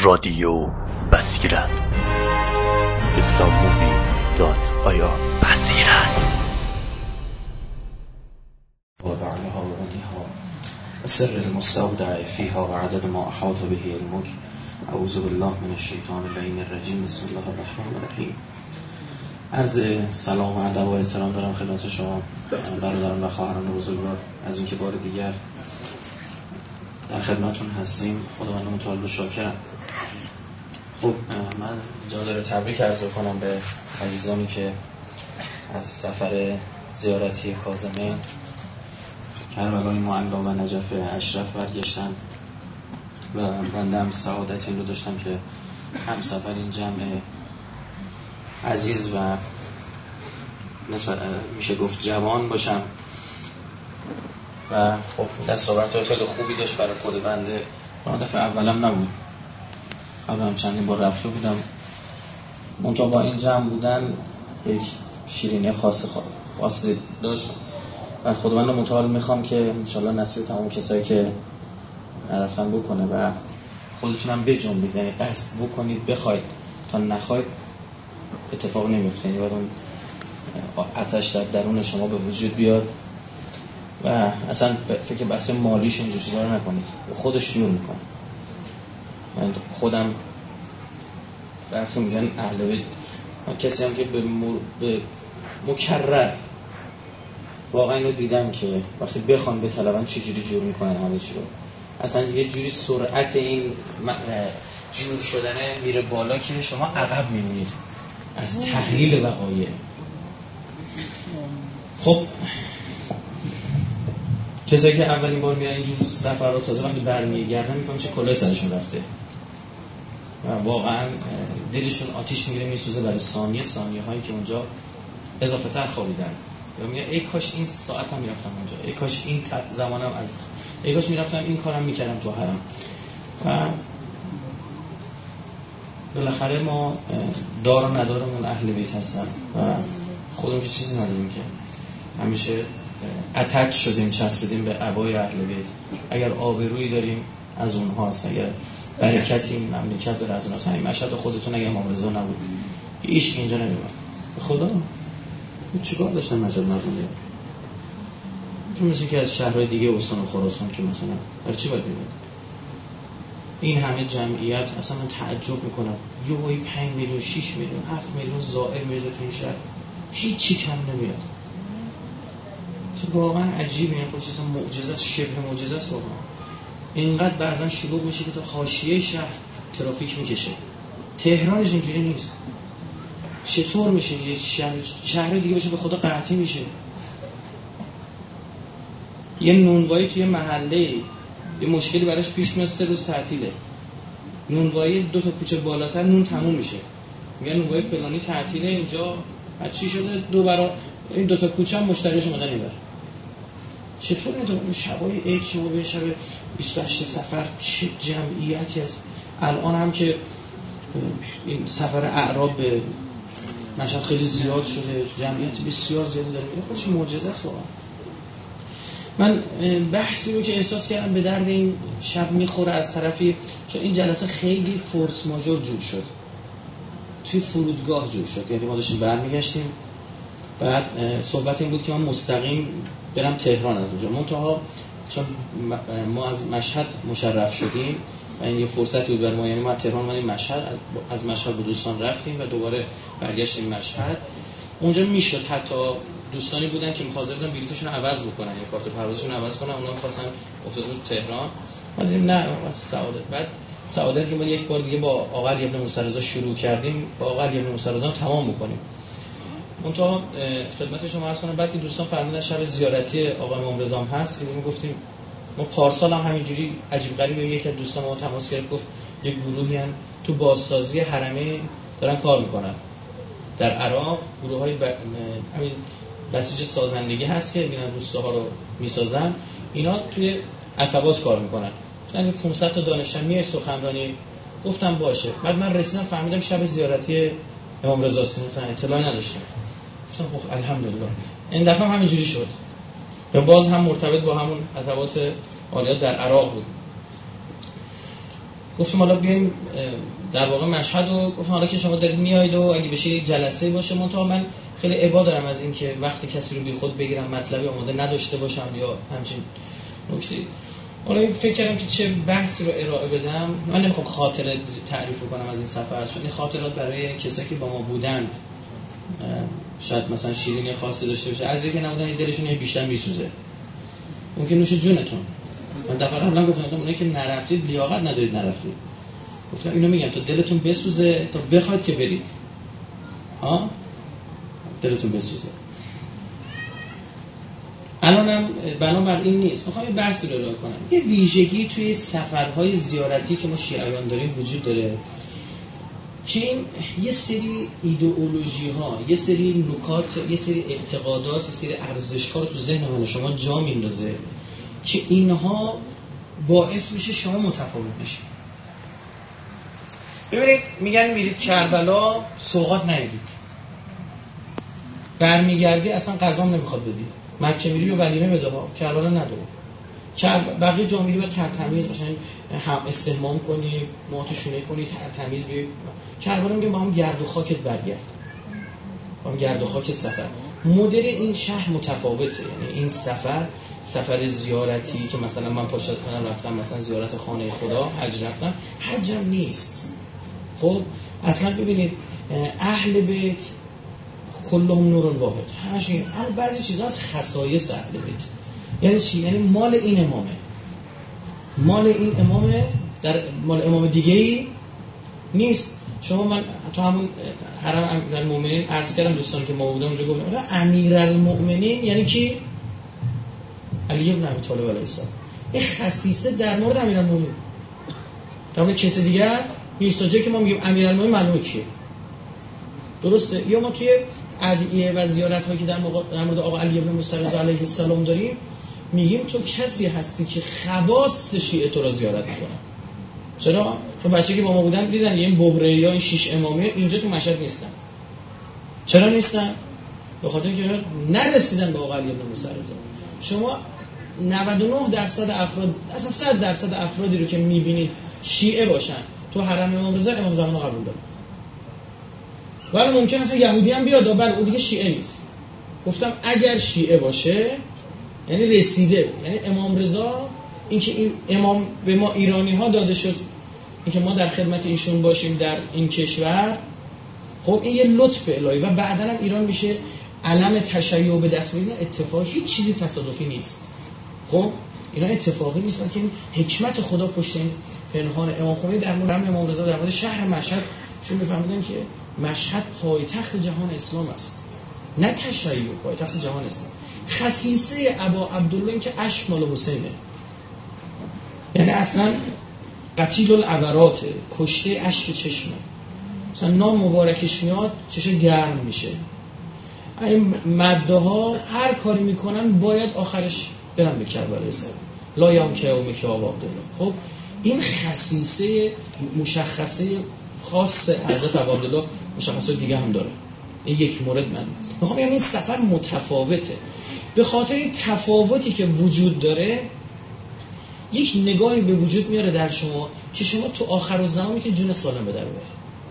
رادیو بصیرت islammovie.ir بصیرت و بعلها و بنیها و سر المستودع فیها و عدد ما احاط به علمک. اعوذ بالله من الشیطان اللعین الرجیم. بسم الله الرحمن الرحیم. عرض سلام و ادب و احترام دارم خدمت شما برادران و خواهران بزرگوار از اینکه بار دیگر در خدمتون هستیم. خداوند متعال و شاکرم. خب من جا داره تبریک عرض کنم به عزیزانی که از سفر زیارتی کاظمین کربلای معلا و نجف اشرف برگشتن و بنده هم سعادت این رو داشتم که هم سفر این جمع عزیز و نسبت میشه گفت جوان باشم و خب دستاوردهای خیلی خوبی داشت برای خود بنده. من دفعه اولم نبود، قبلا چندین بار رفته بودم، منتها با این جمع بودن یک شیرینی خاصی داشت و خداوند متعال میخوام که انشالله نصیب تمام کسایی که نرفتن بکنه و خودتونم بجنبید، یعنی قصد بکنید، بخواید تا نخواید اتفاق نمیفته، یعنی باید اون آتش در درون شما به وجود بیاد و اصلا فکر بحث مالیش اینجور چیزا رو نکنید، خودش جور میکنه. من خودم برخی میگن اهل بیت، کسی هم که به مکرر واقعا اینو دیدم که وقتی بخوان به طلبن چجوری جور میکنن همه چی رو، اصلا یه جوری سرعت این جور شدنه میره بالا که شما عقب میمونید از تحلیل وقایع. خب کسایی که اولین بار میرن اینجور سفر رو تازه وقتی برمیگردن میفهمن چه کلاه سرشون رفته و واقعا دلشون آتیش میگیره، میسوزه برای ثانیه هایی که اونجا اضافه تر خوابیدن و میگن ای کاش این ساعت هم میرفتم اونجا، ای کاش این زمانم ای کاش میرفتم این کارم میکردم تو حرم. و بالاخره ما دار و ندارمون اهل بیت هستن و خودمون که چیزی نداریم که همیشه اتچ شدیم، چسبیدیم به عبای اهل بیت. اگر آبرویی داریم از اونهاست، اگر برکتی مملکت داره از اونهاست. همین مشهد خودتون اگه امام رضا نبود هیچ اینجا نمیاد. خدا چیکار داشتن مشهد نبود؟ تو مثل که از شهرهای دیگه استان و خراسان که مثلا برای چی باید میاد این همه جمعیت؟ اصلا من تعجب میکنم یه وای 5 میلیون 6 میلیون 7 میلیون زائر میرزه تو این شهر، هیچی کم نمیاد. واقعا عجیبه، این خودش اصلا معجزه، شبه معجزه است واقعا. اینقدر بعضا شلوغ میشه که تا حاشیه شهر ترافیک میکشه. تهرانش اینجوری نیست. چطور میشه یه شهر دیگه بشه به خدا قحطی میشه؟ یه نونوایی توی محله یه مشکلی براش پیش میاد 3 روز تعطیله، نونوایی 2 تا کوچه بالاتر نون تموم میشه، میگن نونوایی فلانی تعطیله، اینجا چی شده 2 برابر این 2 تا کوچه هم مشتریش اومدن اینور. چطور اون شبای عید شما به شب 28 سفر چه جمعیتی هست؟ الان هم که این سفر اعراب به مشهد خیلی زیاد شده، جمعیت بسیار زیادی داره، این خودش معجزه است واقعا. من بحثی رو که احساس کردم به درد این شب میخوره از طرفی، چون این جلسه خیلی فورس ماژور جور شد، توی فرودگاه جور شد، یعنی ما داشتیم برمیگشتیم، بعد صحبت این بود که من مستقیم برم تهران از اونجا، منتها چون ما از مشهد مشرف شدیم و این یه فرصتی بود بر ما، یعنی ما از تهران اومدیم مشهد، از مشهد به دوستان رفتیم و دوباره برگشتیم مشهد. اونجا میشد حتی دوستانی بودن که حاضر بودن بلیطشون رو عوض بکنن یا کارت پروازشون رو عوض کنن، اونا می‌خواستن افتاده بود تهران، ما دیدیم نه سعادت. بعد سعادت که ما یک بار دیگه با آقا علی ابن موسی رضا شروع کردیم، با آقا علی ابن موسی رضا تمام بکنیم. منتها خدمت شما عرض کنم بعد که دوستان فرمودن شب زیارتی آقا امام رضا هم هست که ما گفتیم، ما پارسال هم همینجوری عجیب غریبه یک از دوستان ما تماس گرفت، گفت یک گروهی هم تو بازسازی حرمه دارن کار میکنن در عراق، گروهای همین بسیج سازندگی هست که میرن روستاها رو میسازن، اینا توی عتبات کار میکنن، یعنی 500 تا دانش آموز سخنرانی. گفتم باشه. بعد من رسیدم فهمیدم شب زیارتی امام رضا است، مثلا اطلاعی نداشتم. گفتم خب الحمدلله. این دفعه هم همینجوری شد و باز هم مرتبط با همون عتبات عالیات در عراق بود. گفتم حالا بیایم در واقع مشهد رو گفتم حالا که شما دارید میایید و اگه بشه یک جلسه باشه، من خیلی ابا دارم از این که وقتی کسی رو بی خود بگیرم مطلبی آماده نداشته باشم یا همچین نکته. حالا فکر کردم که چه بحثی رو ارائه بدم. من نمیخوام خاطره تعریف کنم از این سفر، چون این خاطرات برای کسایی که با ما بودند شاید مثلا شیرینی خاصی داشته باشه، از اینکه نبودن دلشون بیشتر میسوزه. ممکن نوش جونتون. من دفعه قبلا گفتم اونایی که نرفتید لیاقت ندارید نرفتید. گفتم اینو میگم تا دلتون بسوزه تا بخواید که برید. دلتون بسوزه. الانم بنابر این نیست. میخوام یه بحثی رو ارائه کنم. یه ویژگی توی سفرهای زیارتی که ما شیعیان داریم وجود داره که این یه سری ایدئولوژی ها، یه سری نکات، یه سری اعتقادات، یه سری ارزش‌ها رو تو ذهن من شما جا میندازه که اینها باعث میشه شما متفاوت بشید. ببینید میگن میرید کربلا سوغات نیارید، برمیگردی اصلا غذا نمیخواد بدی، مکه میری و ولیمه بده ها، کربلا نداره. بقیه جا میری و ترتمیز مثلا هم استحمام کنی، موهاتو شونه کنی، ترتمیز بیای. کربلا میگه با هم گرد و خاکت برگرد، با هم گرد و خاک سفر. مدل این شهر متفاوته. یعنی این سفر زیارتی که مثلا من پاشد کنم رفتم مثلا زیارت خانه خدا، حج رفتم، حجم نیست. خب اصلا ببینید اهل بیت کلهم نور واحد، همشون. اما بعضی چیزا از خصایص اهل بیت. یعنی چی؟ یعنی مال این امامه، مال این امامه، در مال امام دیگه‌ای نیست. شما من تو همون حرم امیرالمومنین عرض کردم دوستان که ما بودن اونجا گفتم امیرالمومنین یعنی کی؟ علی بن ابی طالب علیه السلام. این خصیصه در مورد امیرالمومنین، در مورد کسی دیگه نیست. تا جایی که ما میگیم امیرالمومنین معلومه کیه. درسته؟ یا ما توی ادعیه و زیارت‌هایی که در مورد آقا علی بن موسی رضا علیه السلام داریم میگیم تو کسی هستی که خواص شیعه تو را زیارت میکنن. چرا؟ چون بچه‌ای که با ما بودن دیدن این بحره یا این شیش امامیه اینجا تو مشهد نیستن. چرا نیستن؟ به خاطر اینکه نرسیدن به آقا علی بن موسی رضا. شما 99% افراد، اصلا 100% افرادی رو که میبینید شیعه باشن تو حرم امام رضا، امام زمان قبول داره. ولی ممکن است یهودی هم بیاد، ولی اون دیگه شیعه نیست. گفتم اگر شیعه باشه یعنی رسیده، یعنی امام رضا، اینکه این امام به ما ایرانی ها داده شد، اینکه ما در خدمت ایشون باشیم در این کشور، خب این یه لطف الهی و بعداً هم ایران میشه علم تشیع به دست میگیره. اتفاقی، هیچ چیزی تصادفی نیست. خب اینا اتفاقی نیست، بلکه حکمت خدا پشت این پنهان. امام خمینی در مورد امام رضا در مورد شهر مشهد چون میفهمیدن که مشهد پایتخت جهان اسلام است، نه تشیع، پایتخت جهان اسلام. خصیصه ابا عبدالله این که اشک مال حسینه، یعنی اصلا قتیل العبرات، کشته اشک چشمه. مثلا نام مبارکش میاد چشم گرم میشه. این مده ها هر کاری میکنن باید آخرش برن به کربلای سر لا یام که او مکی ابا عبدالله. خب این خصیصه مشخصه خاص حضرت ابا عبدالله، مشخصات دیگه هم داره. این یک مورد. من میخوام بگم این سفر متفاوته. به خاطر این تفاوتی که وجود داره یک نگاهی به وجود میاره در شما که شما تو آخرالزمان میتونید جون سالم به در ببرید.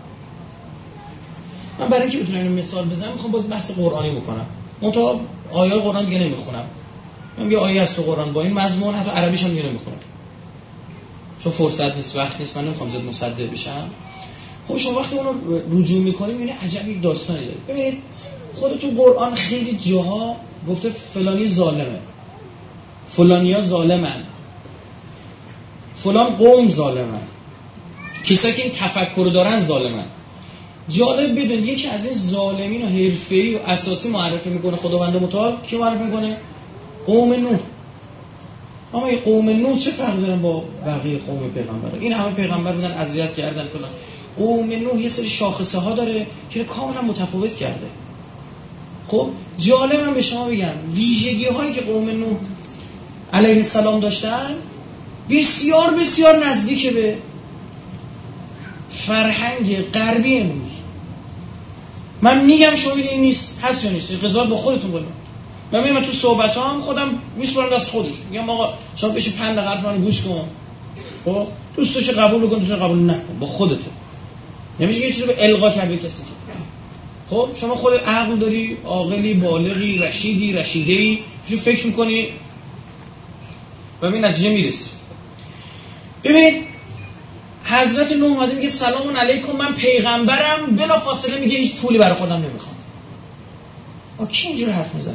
من برای اینکه بتونم اینو مثال بزنم میخوام باز بحث قرآنی بکنم. منتها آیات قرآن دیگه نمیخونم. من یه آیه از تو قرآن با این مضمون حتی عربیش هم دیگه نمیخونم. چون فرصت نیست، وقت نیست، من نمیخوام زیاد مصدق بشم. خب شما وقتی اون رو رجوع میکنید میبینید عجب یک داستانی داره. ببینید خود تو قرآن خیلی جاها گفته فلانی ظالمه، فلانیا ظالمن، فلان قوم ظالمن، کسایی که این تفکر دارن ظالمن. جالب بدون یکی از این ظالمین و حرفه‌ای و اساسی معرفی میکنه خداوند متعال. کی معرفی میکنه؟ قوم نوح. اما این قوم نوح چه فرقی دارن با بقیه قوم پیغمبر؟ این همه پیغمبر بودن، اذیت کردن فلان. قوم نوح یه سری شاخصه ها داره که کاملا متفاوت کرده. خب جالبم به شما بگم ویژگی هایی که قوم نوح علیه السلام داشتن بسیار بسیار نزدیک به فرهنگ غربی امروز. من میگم شما ببینید این نیست، هست یا نیست، قضاوت با خودتون کنید. من میگم تو صحبتام خودم میسپارم دست خودش، میگم آقا شما بشی 5 دقیقه منو گوش کن. خب دوستش قبول بکن، دوستش قبول نکن، با خودت. نمیشه یه چیزی رو القا کرد به کسی که. خب شما خود عقل داری، عاقلی، بالغی، رشیدی، رشیده‌ای، چی فکر می‌کنی و به نتیجه میرسی. ببینید حضرت نوح اومده میگه سلام علیکم من پیغمبرم، بلا فاصله میگه هیچ پولی برای خودم نمیخوام. کی اینجوری حرف میزنه؟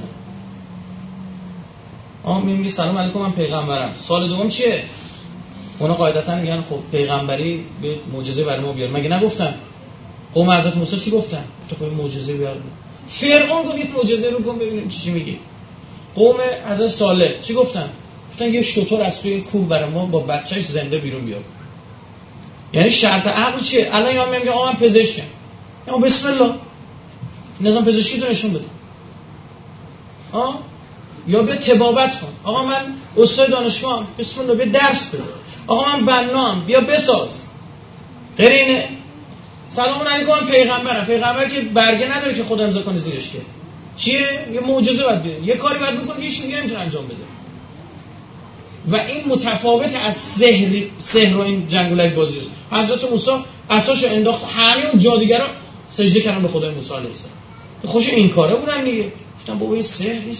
میگه سلام علیکم من پیغمبرم. سال دوم چیه؟ اونا قاعدتا میگن خب پیغمبری به معجزه برای ما بیار. مگه نگفتن؟ قوم حضرت موسی چی گفتن؟ تو خود معجزه بیار. فرعون گفت معجزه رو کن ببینیم چی میگی. قوم حضرت صالح چی گفتن؟ گفتن یه شتر از توی کوه برای ما با بچه‌ش زنده بیرون بیار. یعنی شرط عقل چیه؟ الان یا میگه آقا من پزشکم. یا بسم الله نظام پزشکی تو نشون بده. یا بیا طبابت کن. آقا من استاد دانشگاهم، بسم الله بیا درس بده. آقا من بنام، بیا بساز. غیر اینه. سلام علیکم من پیغمبرم. پیغمبر که برگه نداره که خود امضا کنه زیرش که. چیه؟ یه معجزه باید بیاره. یه کاری باید بکنه که هیچ کسی نمیتونه انجام بده. و این متفاوت از سحر و این جنگولک بازی است. حضرت موسی عصاشو انداخت، همه اون جادوگرا سجده کردن به خدای موسی علیه السلام. خوش این کاره بودن دیگه. گفتن بابا این سحر نیست.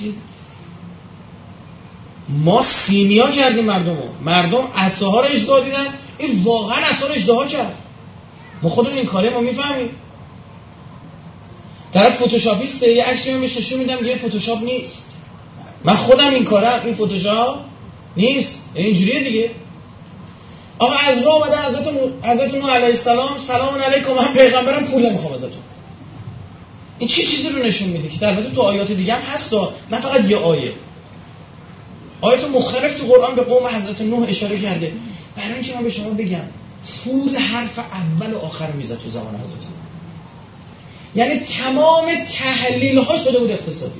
ما سیمیا کردیم مردم عصاها رو اجدها دیدن، این واقعا عصا رو اجدها کرد. ما خودمون این کاره ما میفهمیم. طرف فتوشاپیسته، یه عکسی رو نشون میدم یه فتوشاپ نیست. من خودم این کارم، این فتوشاپ نیست. اینجوریه دیگه. آقا از راه اومدن حضرت نوح علیه السلام سلام علیکم من پیغمبرم پول نمیخوام ازتون. این چیزی رو نشون میده که البته تو آیات دیگه هم هست، نه فقط یه آیه. آیات مختلف تو قرآن به قوم حضرت نوح اشاره کرده. برای اینکه من به شما بگم پول حرف اول و آخر میزد تو زمان حضرت نوح. یعنی تمام تحلیل ها شده بود اقتصادی.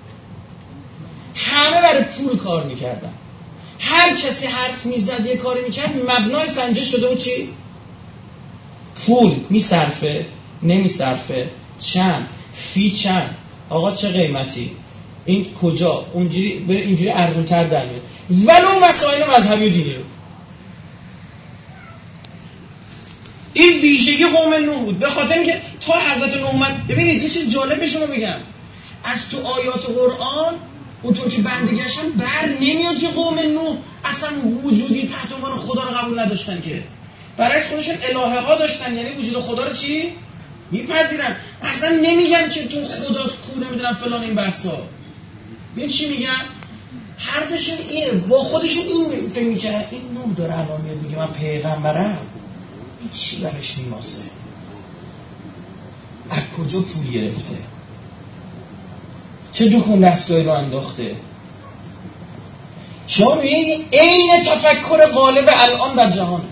همه برای پول کار میکردن. هر کسی حرف میزد یه کاری میکرد مبنای سنجش شده بود چی؟ پول. میصرفه نمیصرفه، چند، فی چند، آقا چه قیمتی، این کجا، اونجوری اینجوری ارزون تر در میاد. ولو مسائل مذهبی و دینی رو. این ویژگی قوم نوح بود. به خاطر اینکه تا حضرت نوح اومد، ببینید یه چیز جالب به شما میگم، از تو آیات قرآن اونطور که بنده گشتن بر نمیاد که قوم نوح اصلا وجودی تحت عنوان خدا رو قبول نداشتن، که برایش خودشون الهه ها داشتن. یعنی وجود خدا رو چی؟ میپذیرن. اصلا نمیگن که تو خدا کو نمیدونم فلان این بحثا. ببین چی میگن؟ حرفشون اینه، با خودشون این فکر میکنن این نوح داره الان میگه من پیغمبرم، این چی برش میماسه؟ از کجا پول گرفته؟ چه دکون دستگاهی رو انداخته؟ شما میبینید عین تفکر غالب الان در جهانه.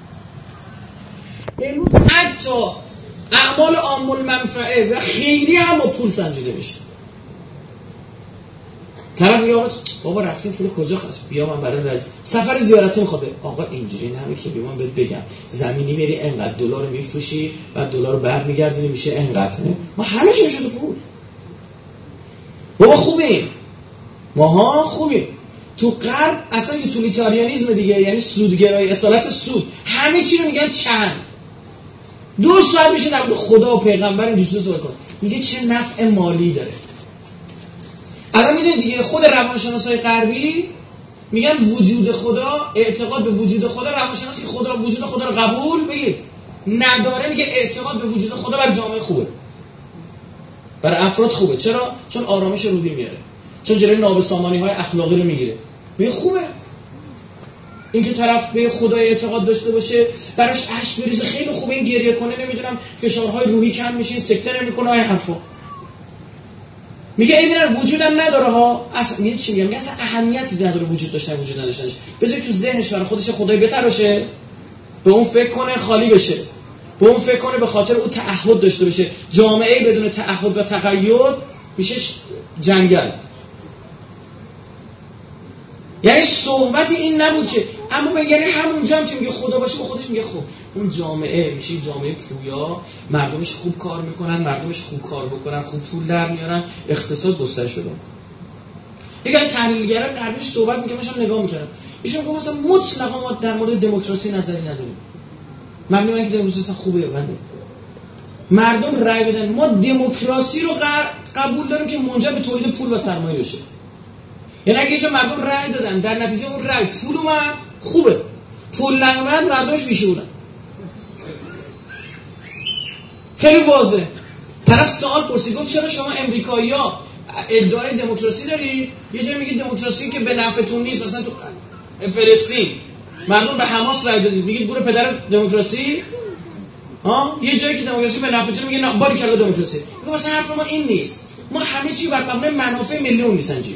امروز حتی اعمال عام المنفعه و خیری هم با پول سنجیده میشه. طرف میگه بابا رفتیم پول کجا خواست؟ بیا من برای سفر زیارتی میخواد. آقا اینجوری نمیشه که بیام بهت بگم زمینی میری انقدر دلار میفروشی و دلار برمیگردونی میشه انقدر. ما همه چی شده پول. بابا خوبیم، ماها خوبیم. تو غرب اصلا یوتیلیتاریانیسم دیگه، یعنی سودگرایی، اصالت سود، همه چی رو میگن چند. 2 ساعت میشه در مورد خدا و پیغمبر اینجوری صحبت کنه، میگه چه نفع مالی داره. الان میدونید دیگه خود روانشناسای غربی میگن وجود خدا، اعتقاد به وجود خدا، روانشناسی خدا وجود خدا رو قبول بگید نداره، میگه اعتقاد به وجود خدا برای جامعه خوبه، برای افراد خوبه. چرا؟ چون آرامش روحی میاره، چون جلوی نابسامانی های اخلاقی رو میگیره. میگه خوبه اینکه طرف به خدای اعتقاد داشته باشه، براش اشک بریزه، خیلی خوبه. این گریه کنه، نمیدونم فشارهای روحی کم میشه، این سکته نمیکنه، های حرفا. میگه این وجودم نداره ها، اصلا میگه چی میگم، اصلا اهمیتی نداره وجود داشتن وجود نداشتنش. بذار تو ذهنش برای خودش خدای بتراشه، به اون فکر کنه خالی بشه، به اون فکر کنه به خاطر اون تعهد داشته باشه. جامعه بدون تعهد و تقید میشه جنگل. یعنی صحبت این نبود که، اما یعنی همونجا هم که میگه خدا باشه با خودش میگه خب اون جامعه میشه جامعه پویا، مردمش خوب کار میکنن، مردمش خوب کار بکنن، خوب پول در میارن، اقتصاد گسترش پیدا میکنه. یعنی تحلیلگرا غربی صحبت میگه، منم نگاه میکردم، ایشون گفت مثلا مطلقا ما در مورد دموکراسی نظری نداریم. مبنی بر اینکه دموکراسی اصلا خوبه یا بده. مردم رأی بدن. ما دموکراسی رو قبول داریم که منجر به تولید پول و سرمایه بشه. یعنی اگه مردم رأی دادن در نتیجه اون رأی پول اومد خوبه. پول نیومد مردمش بیشورن. خیلی واضحه. طرف سوال پرسید گفت چرا شما امریکایی‌ها ادعای دموکراسی دارید؟ یه جایی میگید دموکراسی که به نفعتون نیست، مثلا تو فلسطین مردم به حماس رأی دادید میگید گور پدر دموکراسی؟ یه جایی که دموکراسی به نفعتون میگه نه باریکلا دموکراسی. میگه مثلا حرف ما این نیست. ما همه چی بر مبنای منافع ملی میسنجیم.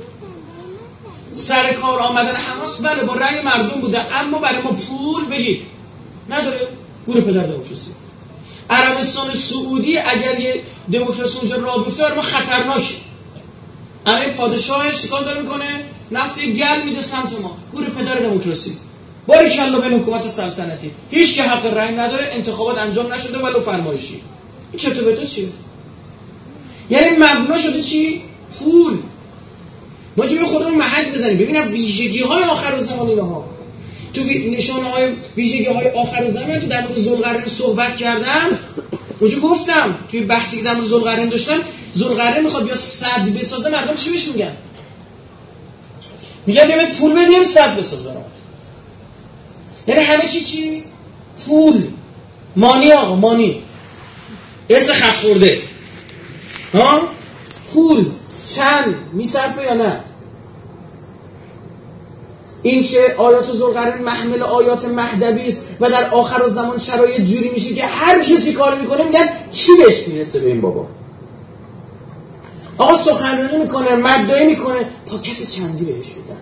سر کار آمدن حماس بله با رأی مردم بوده، اما برای ما پول بگید نداره گور پدر دموکراسی. عربستان سعودی اگر یه دموکراسی اونجا راه بیفته برای ما خطرناکه. الان پادشاهش چیکار داره میکنه؟ نفت گل میده سمت ما. گور پدر دموکراسی. باریکلا به حکومت سلطنتی. هیچ که حق رأی نداره، انتخابات انجام نشده ولو فرمایشی. این چطور بده چیه؟ یعنی مبنا شده چی؟ پول. ما جو خودمون محک بزنیم ببینم ویژگی‌های آخرالزمان اینها. تو نشانه‌های ویژگی‌های آخرالزمان تو در مورد ذوالقرنین صحبت کردم. اونجا گفتم توی بحثی که در مورد ذوالقرنین داشتم، ذوالقرنین میخواد بیا سد بسازه، مردم چی بهش میگن؟ میگن بیا پول بدیم سد بسازه. یعنی همه چی؟ پول. مانی آقا، مانی. حس خط خورده. پول چند میصرفه یا نه؟ این که آیات ذوالقرنین محمل آیات مهدوی است و در آخر الزمان شرایط جوری میشه که هر کسی کار میکنه میگن چی بهش میرسه به این بابا. آقا سخنرانی میکنه، مدعی میکنه، پاکت چندی بهش میدن.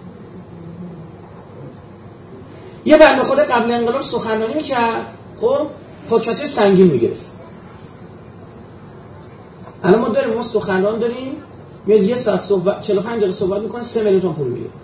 یه بنده خدا قبل انقلاب سخنرانی میکرد، خب پاکت سنگین میگرفت. الان ما سخنران داریم، میاد یه ساعت صحبت 45 دقیقه صحبت میکنه 3 میلیون تومان پول میگیره.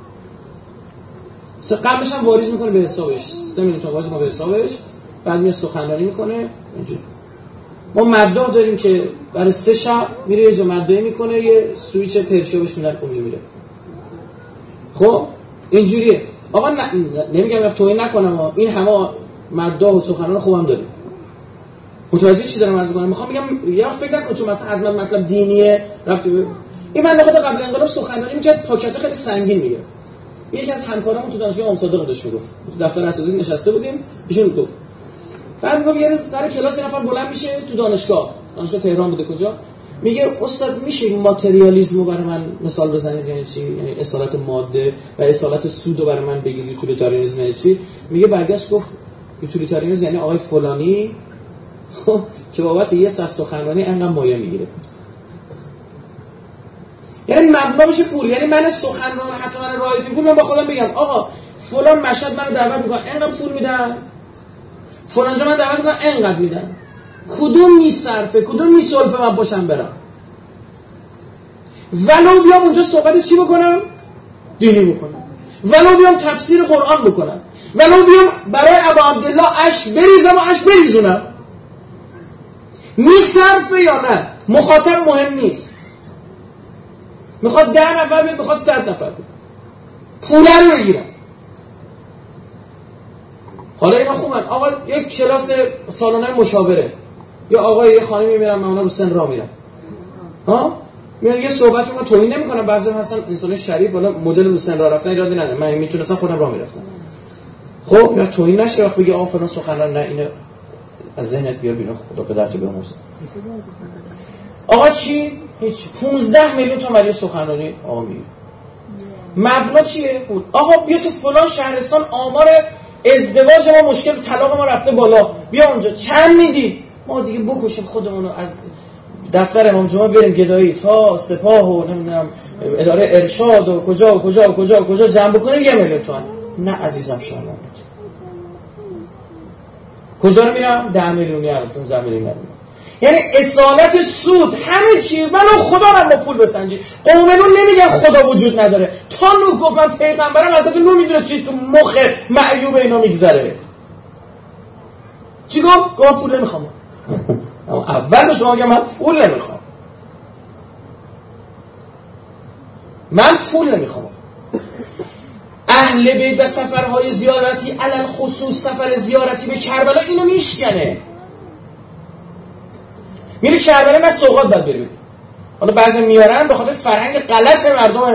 قبلش هم واریز میکنه به حسابش 3 میلیون تومان واریز میکنه به حسابش، بعد میاد سخنرانی میکنه اینجوری. ما مداح داریم که برای 3 شب میره یه جا مداحی میکنه، یه سوئیچ پرشو بهش میدن اونجا میره. خب اینجوریه. آقا نمیگم توهین نکنم، این همه مداح و سخنران خوبم داریم. متوجه چی دارم عرض کنم؟ میخوام بگم یا فکر نکن چون مثلا حتما مطلب دینیه رفتی این من نخواد قبل انقلاب سخنرانی میکرد، پاکت خیلی سنگین میگرفت. یکی از همکارامون تو دانشگاه امام صادق داشت میگفت، تو دفتر اساتید نشسته بودیم، ایشون گفت بعد میگم یه روز سر کلاس یه نفر بلند میشه تو دانشگاه تهران بوده کجا، میگه استاد میشه این ماتریالیسم رو برای من مثال بزنید؟ یعنی چی؟ یعنی اصالت ماده و اصالت سود رو برای من بگید. یوتیلیتاریانیسم یعنی چی؟ میگه برگشت گفت یوتیلیتاریانیسم یعنی آقای فلانی که بابت یه ساعت سخنرانی انقدر مایه میگیره. یعنی مبنا بشه پول. یعنی من سخنران حتی من رایفی پول من با خودم بگم آقا فلان مشهد منو دعوت میکنه انقدر پول میدن، فلان جا من دعوت میکنم انقدر میدن، کدوم میصرفه کدوم میسلفه من باشم برم، ولو بیام اونجا صحبت چی بکنم؟ دینی بکنم، ولو بیام تفسیر قرآن بکنم، ولو بیام برای ابا عبدالله اش بریزم و اش بریزونم، میصرفه یا نه؟ مخاطب مهم نیست. میخواد 10 نفر بیاد، میخواد 100 نفر بیاد، پوله رو بگیرم. حالا اینا خوبن. آقا یک کلاس سالانه مشاوره، یا آقای یه خانمی میرن من اونا رو سن را میرن، میان یه صحبتی ما توهین نمیکنم، بعضی مثلا انسان شریف ولی مدل رو سن را رفتن ایرادی نداره، من میتونستم خودم راه میرفتم. خب یا توهین نشه وقت بگی آقا فلان سخنران نه اینو از ذهنت بیار بیرون، خدا پدرت بیامرزه. آقا چی؟ هیچ 15 میلیون تومان برای سخنرانی آقا میگیره. مبنا چیه؟ آقا بیا تو فلان شهرستان آمار ازدواج ما مشکل طلاق ما رفته بالا، بیا اونجا چند میدی؟ ما دیگه بکشیم خودمون رو از دفتر امام جمعه بریم گدایی تا سپاه و نمیدونم اداره ارشاد و کجا جمع بکنیم 1 میلیون تومان. نه عزیزم شما کجا رو میرم؟ 10 میلیونی 15 میلیونی. یعنی اصالت سود همه چی منو خدا رو با پول بسنجی. قومنون نمیگن خدا وجود نداره، تا نو گفتن پیغمبرم حضرت نو میدونه چی تو مخ معیوب اینا میگذره. چی گفت پول نمیخوام. اول به شما میگم من پول نمیخوام، من پول نمیخوام. اهل اهل بیت و سفرهای زیارتی علل خصوص سفر زیارتی به کربلا اینو میشکنه. میره کربلا من سوغات باید بریم. حالا بعضی میارن به خاطر فرهنگ غلط مردم.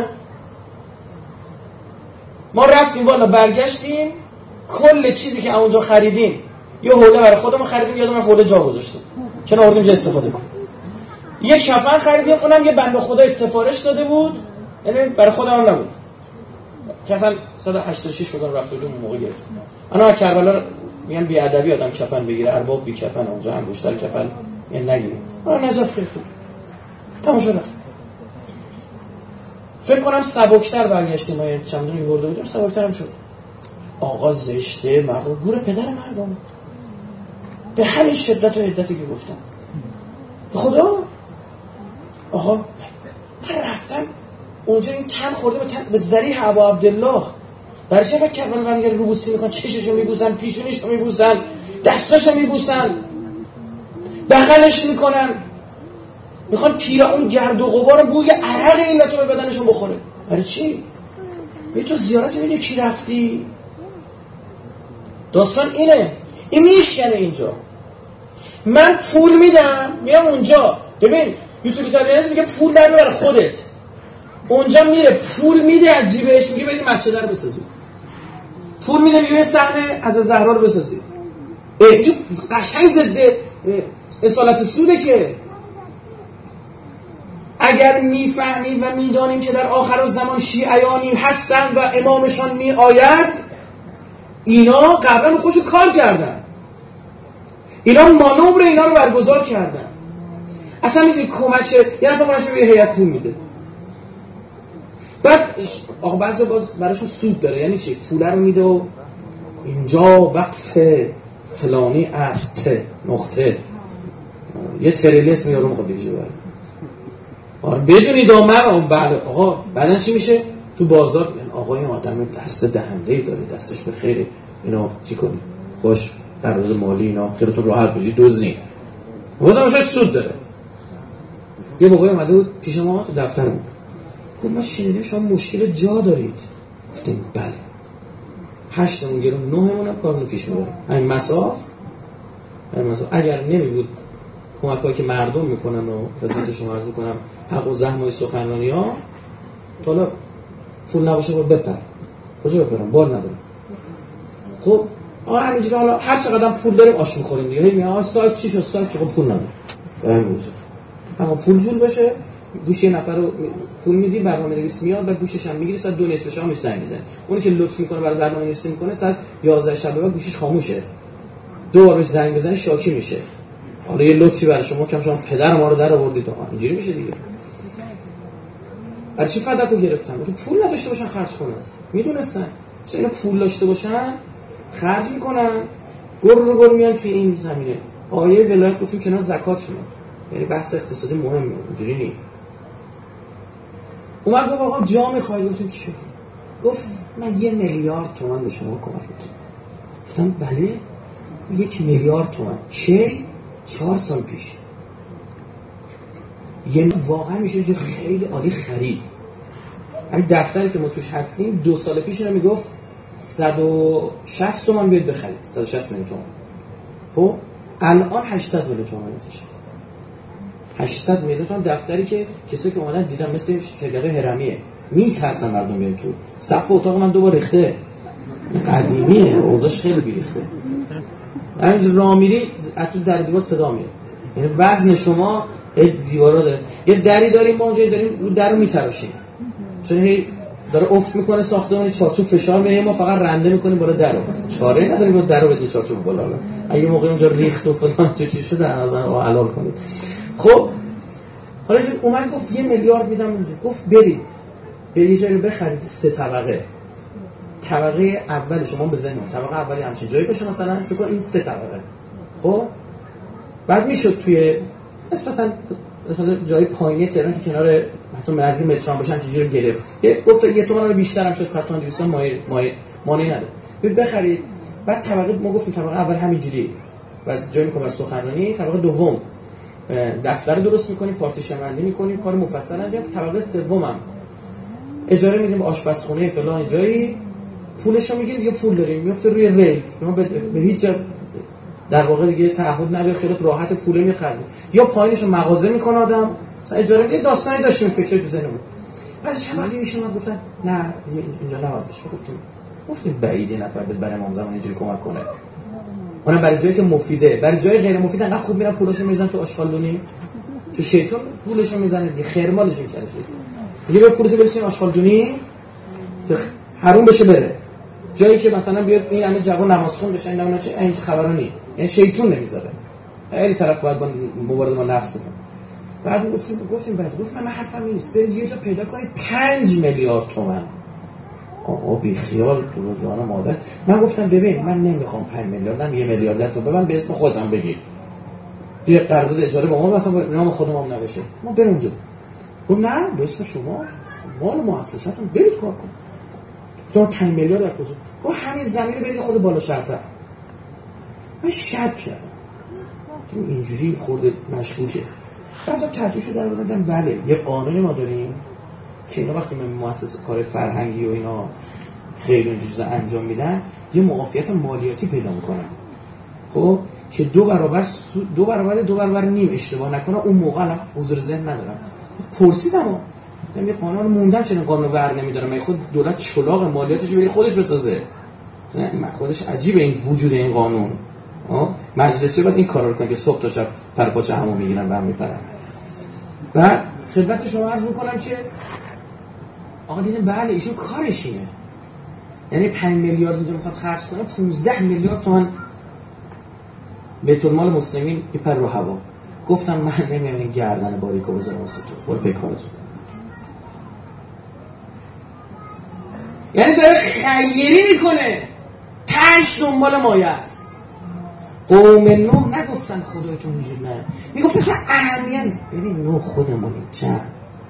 ما رفتیم والا برگشتیم کل چیزی که اونجا خریدیم یه حوله برای خودمون خریدیم، یادم رفت حوله جا گذاشتیم که نآوردیم جا استفاده کنیم. یک کفن خریدیم، اونم یه بنده خدای سفارش داده بود، یعنی برای خودم نبود. کفن 186 فکر کنم رفته بودیم اون موقع گرفتیم. انا کربلا میگن بی ادبی آدم کفن بگیره، ارباب بی کفن اونجا هم بیشتر کفن یعنی نگیریم. انا نجف گرفتیم. تمام شد. فکر کنم سبکتر برگشتیم، ما چند دونی برده بودیم سبکتر هم شد. آقا زشته مردم گور پدر مردم به همین شدت و عدتی که گفتم. به خدا آقا من رفتم اونجا این تن خورده به ذریح ابا عبدالله. برای چه فکر کردن برمیگرد روبوسی میکنن، چششو میبوسن، پیشونیشو میبوسن، دستاشو میبوسن، بغلش میکنن، میخوان پیرا اون گرد و غبار بوی عرق این تو به بدنشون بخوره. برای چی؟ یه تو زیارت میدی کی رفتی؟ داستان اینه. این میشکنه اینجا. من پول میدم میام اونجا. ببین یوتیوب ایتالیانیست میگه پول در میبره خودت. اونجا میره پول میده از جیبش میگه برید مسجد رو بسازید. پول میده میگه صحنه از زهرا رو بسازید. اینجا قشنگ ضد اصالت سوده که اگر میفهمیم و میدانیم که در آخر زمان شیعیانی هستند و امامشان می آید، اینا قبلا خوشو کار کردن، اینا مانور اینا رو برگزار کردن. اصلا میدونی کمک یه نفر برایش به هیئت پول میده، بعد آقا بعضی باز براشون سود داره. یعنی چی؟ پول رو میده و اینجا وقف فلانی است نقطه یه تریلیس میارو میخواد دیگه بره. آره بدونی دامن بله آقا بعدن چی میشه؟ تو بازار آقا این آدم دست دهنده‌ای داره، دستش به خیره، اینا چی کنی؟ باش قرارداد مالی اینا خیرتون راحت بشی دوزنی. بازمش سود داره. یه موقعی اومده بود پیش ما تو دفترمون گفت ما شنیدیم شما مشکل جا دارید. گفتیم بله. 8مون گرون 9مون هم کارونو پیش میبریم. همین مساف اگر نمیبود کمکایی که مردم میکنن و خدمت شما عرض میکنم حق و زحمای سخنرانی‌ها تا حالا پول نباشه برو بپر. کجا بپرم؟ بار ندارم. خب همینجوری حالا هر چقدر پول داریم آش میخوریم دیگه. میگم سایت چی شد؟ سایت چقدر پول نداره. همین اما پول جول بشه گوشی نفر رو پول میدی برنامه‌نویس میاد بعد گوشیش هم میگیری ساعت 2 نصف شب میزنه. اونی که لطف میکنه برای برنامه‌نویسی میکنه ساعت 11 شب بعد گوشیش خاموشه. 2 بار بهش زنگ بزنی شاکی میشه. حالا یه لطفی برای شما که شما پدر ما رو در آوردید اینجوری میشه دیگه. برای چی فداکو گرفتن؟ تو پول نداشته باشن خرج کنن. میدونستن چه اینا پول داشته باشن خرج میکنن. گر میان توی این زمینه. آیه ولایت گفتیم کنار زکاتونه. یعنی بحث اقتصادی مهمه. اینجوری نیست. اومد گفت آقا جا میخوای؟ گفتیم چی؟ گفت من 1 میلیارد تومان به شما کمک میکنم. گفتم بله 1 میلیارد تومان. کی؟ 4 سال پیش. یه واقعا میشه جو خیلی عالی خرید. همین دفتری که ما توش هستیم 2 سال پیش رو میگفت 160 تومان بیاد بخرید. 160 میلیون تومان. خب الان 800 میلیون تومان میشه. 800 میلیون تومان دفتری که کسی که اومدن دیدم مثل شرکت هرمیه. میترسن مردم بیان تو. سقف اتاق من 2 بار ریخته. قدیمیه، اوضاعش خیلی بیریخته. همینجور راه میری از تو در دیوار صدا میاد. یعنی وزن شما دیوارا داره. یه دری داریم ما اونجا داریم رو در رو میتراشیم. چون هی داره افت میکنه ساختمون چارچوب فشار میاره ما فقط رنده میکنیم بالا درو. چاره نداریم با درو بدیم چارچوب بالا. اگه موقع اونجا ریخت و فلان چه چیزی شده از حلال کنید. خب حالا اینجور اومد گفت 1 میلیارد میدم اونجا. گفت برید یه جایی رو بخرید 3 طبقه. طبقه اول شما بزنید طبقه اولی همچین جایی باشه مثلا فکر کن این 3 طبقه. خب بعد میشد توی مثلا جای پایینی تهران که کنار حتی مرزی مترو هم باشن چجوری گرفت. گفت 1 تومن رو بیشتر هم شد 100 تومن 200 مانعی نداره. بخرید. بعد طبقه ما گفتیم طبقه اول همینجوری واسه جای میکنه سخنرانی، طبقه دوم دفتر درست میکنیم، پارتیشن بندی میکنیم، کار مفصل انجام. طبقه سوم هم اجاره میدیم آشپزخونه فلان جایی پولشو میگیره دیگه پول داریم میفته روی ریل، ما به هیچ جا در واقع دیگه تعهد نداره، خیلی راحت پوله میخره، یا پایینشو مغازه میکنه آدم مثلا اجاره. یه داستانی داشتیم فکر تو ذهنمون. بعد چند وقتی ایشون گفتن نه اینجا نباید بشه. گفتیم بعیده نفر برای امام زمان اینجوری کمک کنه. اونم برای جایی که مفیده، برای جای غیر مفید انقدر خوب میرن پولاشو میزنن تو آشغالدونی. چون شیطان پولشو میزنه دیگه، خرمالش میکنه. دیگه به پولتو برسین آشغالدونی که حروم بشه بره. جایی که مثلا بیاد این همه جوان نمازخون بشن نمیدونم چه این خبرانی، یعنی شیطان نمیذاره. خیلی طرف باید با مبارزه با نفس کنه. بعد گفتیم من حرفم این نیست، برید یه جا پیدا کنید 5 میلیارد تومان. آقا بی خیال تو جان مادر. من گفتم ببین من نمیخوام 5 میلیاردم، 1 میلیارد تو ببن به اسم خودم بگیر. یه قرارداد اجاره با ما مثلا نام خودم هم نباشه. ما بریم اونجا. گفت نه به اسم شما مال مؤسساتون برید کار کن. تو 5 میلیارد از کجا؟ گفت همین زمین برید خود بالا شرطه. من شک کردم. اینجوری خورده مشکوکه. رفتم تحتیشو در بردم. بله یه قانونی ما داریم که اینا وقتی من مؤسسه کار فرهنگی و اینا خیلی اینجوری چیزا انجام میدن یه معافیت مالیاتی پیدا میکنن، خب که دو برابر نیم اشتباه نکنه. اون موقع الان حضور ذهن ندارم پرسیدم یه قانون موندم چرا قانون ور نمیدارم. من خود دولت چلاق مالیاتش رو خودش بسازه. من خودش عجیبه این وجود این قانون. مجلسی باید این کارا رو کنه که صبح تا شب پرپاچه همو میگیرن و هم میپرن. بعد خدمت شما عرض میکنم که آقا دیدم بله ایشون کارش اینه، یعنی 5 میلیارد اینجا میخواد خرج کنه، 15 میلیارد تومان بیت المال مسلمین میپر رو هوا. گفتم من نمیام این گردن باریکو بزنم واسه تو، برو بکارتون. یعنی داره خیری میکنه، تاش دنبال مایه است. قوم نوح نگفتن خدایتون وجود نه، میگفت اصلا اهمیت ببین نوح خودمونیم چند،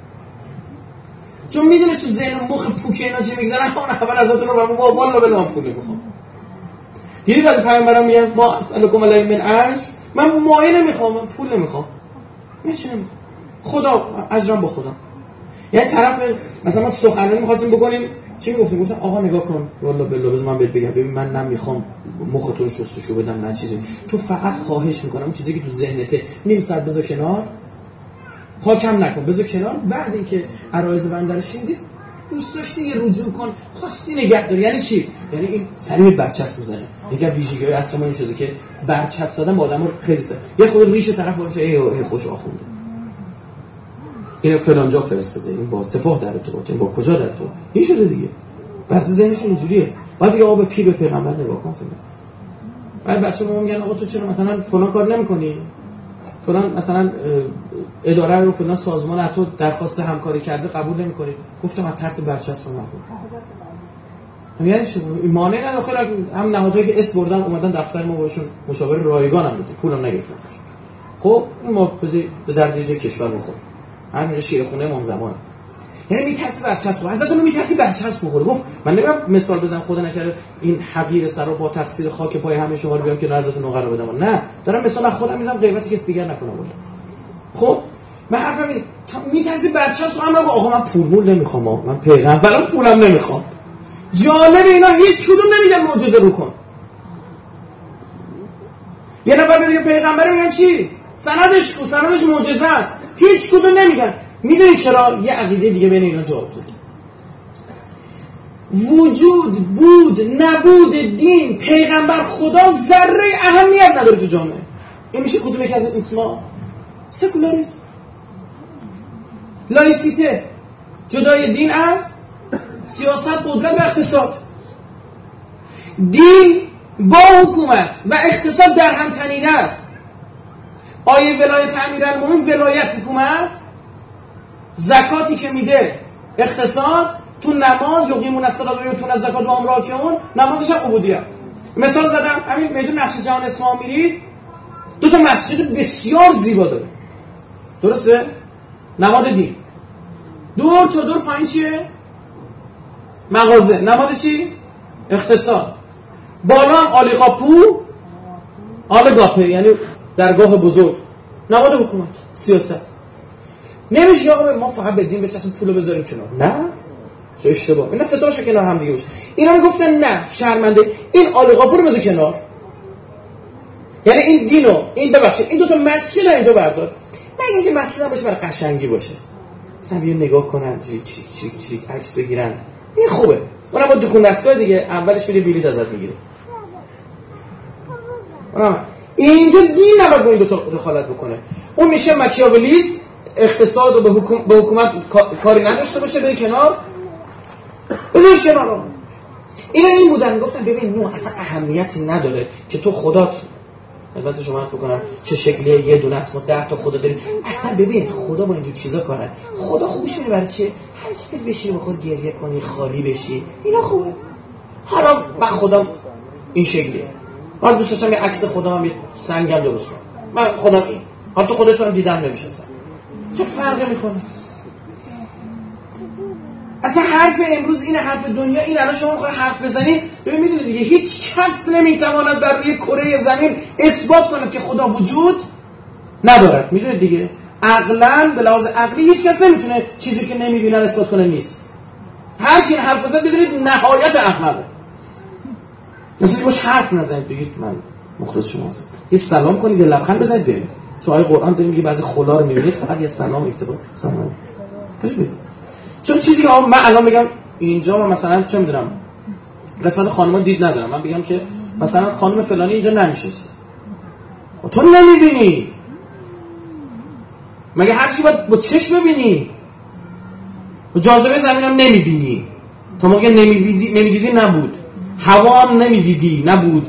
چون میدونست تو ذهن مخ پوکه اینا چی میگذارن. همون اول ازتون رو با والا به نام پول میخوام. دیدی بعضی پیامبران میگن ما اسالکم علیه من اجر، من مایه نمیخوام، من پول نمیخوام، من چی نمیخوام، خدا اجرم با خدا. یعنی طرف مثلا ما سخنرانی می‌خواستیم بکنیم چی میگفتیم؟ گفتم آقا نگاه کن والله بالله بذار من بهت بگم ببین من نمیخوام مخ تو رو شستشو بدم نه چیزی، تو فقط خواهش میکنم اون چیزی که تو ذهنته نیم ساعت بذار کنار، پاکم نکن بذار کنار. بعد اینکه عرایض بنده رو شنیدی دوست داشتی یه رجوع کن، خواستی نگه داری. یعنی چی؟ یعنی این سریع برچسب میزنه. یکی از ویژگی‌های عصر ما این شده که برچسب زدن با آدمو خیلی سه یه خود ریش طرف باشه ای خوش آخونده، این فلان جا فرستاده، این با سپاه در ارتباطه، این با کجا در ارتباطه، این شده دیگه. بعضی ذهنشون اینجوریه. بعد دیگه آقا به پیر به پیغمبر نگاه کن فلان. بعد بچه‌ها میگن آقا تو چرا مثلا فلان کار نمی‌کنی؟ فلان مثلا اداره رو فلان سازمان حتی درخواست همکاری کرده قبول نمی‌کنی. گفتم از ترس برچسب نکن. یعنی چی؟ مانعی نداره. هم نهادهایی که اسم بردن اومدن دفتر ما باشون مشاور رایگان هم بده، پولم نگرفتن. خب ما به درجه کشور بخور. همین شیرخونه امام زمان. یعنی میترسی برچسب، حضرتون میترسی برچسب بخوره. گفت من نمیگم مثال بزنم خدا نکرده این حقیر سرا با تقصیر خاک پای همه شما رو بیام که حضرتون رو قرار بدم. نه دارم مثال از خودم میزنم غیبتی که دیگر نکنم. خب من حرفم اینه میترسی برچسب، اما آقا من پول نمیخوام، من پیغمبرم پولم نمیخوام. جالب اینا هیچ کدوم نمیگن معجزه رو کن. یه نفر میگه پیغمبر میگن چی؟ سندش معجزه است. هیچ کدوم نمیگن. میدونید چرا؟ یه عقیده دیگه بین اینا جا افتاده. وجود بود نبود دین پیغمبر خدا ذره اهمیت نداره تو جامعه. این میشه کدوم یکی از اسما؟ سکولاریسم، لایسیته، جدای دین از سیاست، قدرت و اقتصاد. دین با حکومت و اقتصاد در هم تنیده است. آیه ولایت امیرالمومنین ولایت حکومت، زکاتی که میده اقتصاد، تو نماز یقیمون الصلاة و یؤتون الزکات و هم راکعون، نمازش هم عبودیت. مثال زدم همین میدون نقش جهان اصفهان میرید 2 تا مسجد بسیار زیبا داره، درسته؟ نماد دین. دور تا دور پایین چیه؟ مغازه. نماد چی؟ اقتصاد. بالا هم آلیقاپو، آلگاپه یعنی درگاه بزرگ، نماد حکومت، سیاست. نمیشه آقا ما فقط به دین بچسبیم پولو بذاریم کنار. نه تو اشتباه. اینا سه تاشو کنار هم دیگه باشه. اینا میگفتن نه شرمنده، این آلیقاپو رو بذار کنار. یعنی این دینو، این ببخشید این دو تا مسجد اینجا بردار. مگه اینکه مسجد هم باشه برای قشنگی باشه. مثلا بیا نگاه کنن چیک عکس بگیرن. این خوبه. اونم با دکون دستگاه دیگه اولش میره بلیط ازت میگیره. اونم اینجا دین نباید با این دو تا دخالت بکنه. اون میشه مکیاولیسم، اقتصاد و به حکومت کاری نداشته باشه، بری کنار. بذارش کنار. این بودن گفتن ببین نو اصلا اهمیتی نداره که تو خدات البته شما عرض بکنم چه شکلیه، یه دونه است ما 10 تا خدا داریم. اصلا ببین خدا با اینجور چیزا کاره. خدا خوبش میشه برای چیه؟ هر چی بشی به خود گریه کنی، خالی بشی، اینا خوبه. حالا من خودم این شکلیه. حالا دوست داشتم یه عکس خودم یه سنگم درست کنم. من خودم این. حالا تو خودت هم دیدم نمیشه اصلا. چه فرقی میکنه؟ اصلا حرف امروز اینه، حرف دنیا این. الان شما میخوای حرف بزنی، ببین میدونید دیگه هیچ کس نمیتواند بر روی کره زمین اثبات کنه که خدا وجود ندارد. میدونید دیگه عقلاً به لحاظ عقلی هیچ کس نمیتونه چیزی که نمیبینن اثبات کنه نیست. هر کی حرف بزنه بدونید نهایت عقله. مثلا باش حرف نزنید بگید من مخلص شما هستم. یه سلام کنید یه لبخند بزنید برید. چون آیه قرآن داره میگه بعضی خلا رو میبینید فقط یه سلام اکتفا سلام. چون چیزی که من الان میگم اینجا من مثلا چه میدونم قسمت خانم‌ها دید ندارم، من بگم که مثلا خانم فلانی اینجا نمیشسته، تو نمیبینی. مگه هر چی باید با چشم ببینی؟ با جاذبه زمین هم نمیبینی. تا موقع نمیدیدی نبود، هوا هم نمیدیدی نبود.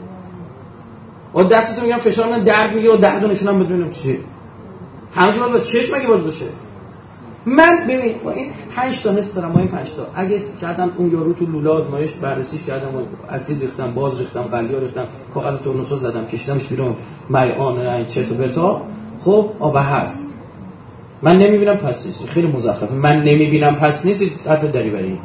و دستتو میگم فشار من درد میگه و درد و نشونم بدونم چیه. همه چی باید با چشم مگه باید باشه. من ببین با این 5 تا حس دارم، با این 5 تا اگه کردم اون یارو تو لوله آزمایش بررسیش کردم و اسید ریختم، باز ریختم، قلیا ریختم، کاغذ تورنوسو زدم، کشیدمش بیرون، میعان این چرت و پرتا، خب آب هست. من نمیبینم پس نیست. خیلی مزخرفه. من نمیبینم پس نیست حرف دریوری.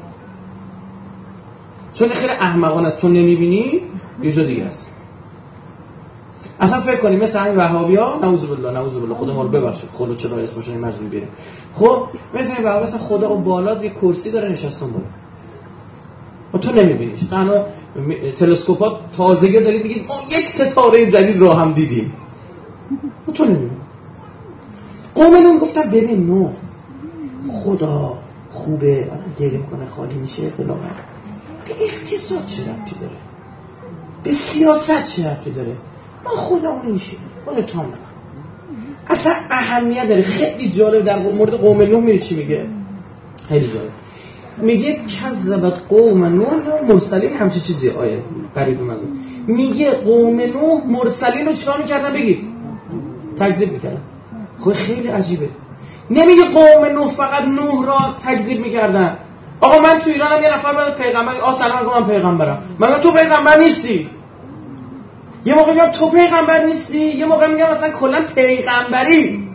چون خیلی احمقانه است. تو نمیبینی یه جا دیگه است. اصلا فکر کنیم مثل همین وهابی‌ها، نعوذ بالله خدا ما رو ببخشه، خدا چرا اسمش رو مجبور بیاریم. خب مثل این وهابی‌ها خدا اون بالا یه کرسی داره نشستن بالا و تو نمیبینیش. تنها تلسکوپات تازگی داری میگید ما یک ستاره جدید رو هم دیدیم و تو نمیبینی. قوم گفتن ببین نو خدا خوبه، آدم گریه میکنه خالی میشه فلان. به اقتصاد چه ربطی داره؟ به سیاست چه ربطی داره؟ ما خودمون نمیشه، خود تو هم دارم. اصلا اهمیت داره. خیلی جالب در مورد قوم نوح میره چی میگه؟ خیلی جالب میگه کذبت قوم نوح مرسلین، همچه چیزی آیه قریب مزون میگه قوم نوح مرسلین رو چرا میکردن؟ بگید تکذیب میکردن. خب خیلی عجیبه. نمیگه قوم نوح فقط نوح را تکذیب میکردن. آقا من تو ایرانم یه نفر بعد پیغمبر سلام علیکم من پیغمبرم، مگه تو پیغمبر نیستی؟ یه موقع میگم تو پیغمبر نیستی، یه موقع میگم مثلا کلا پیغمبری.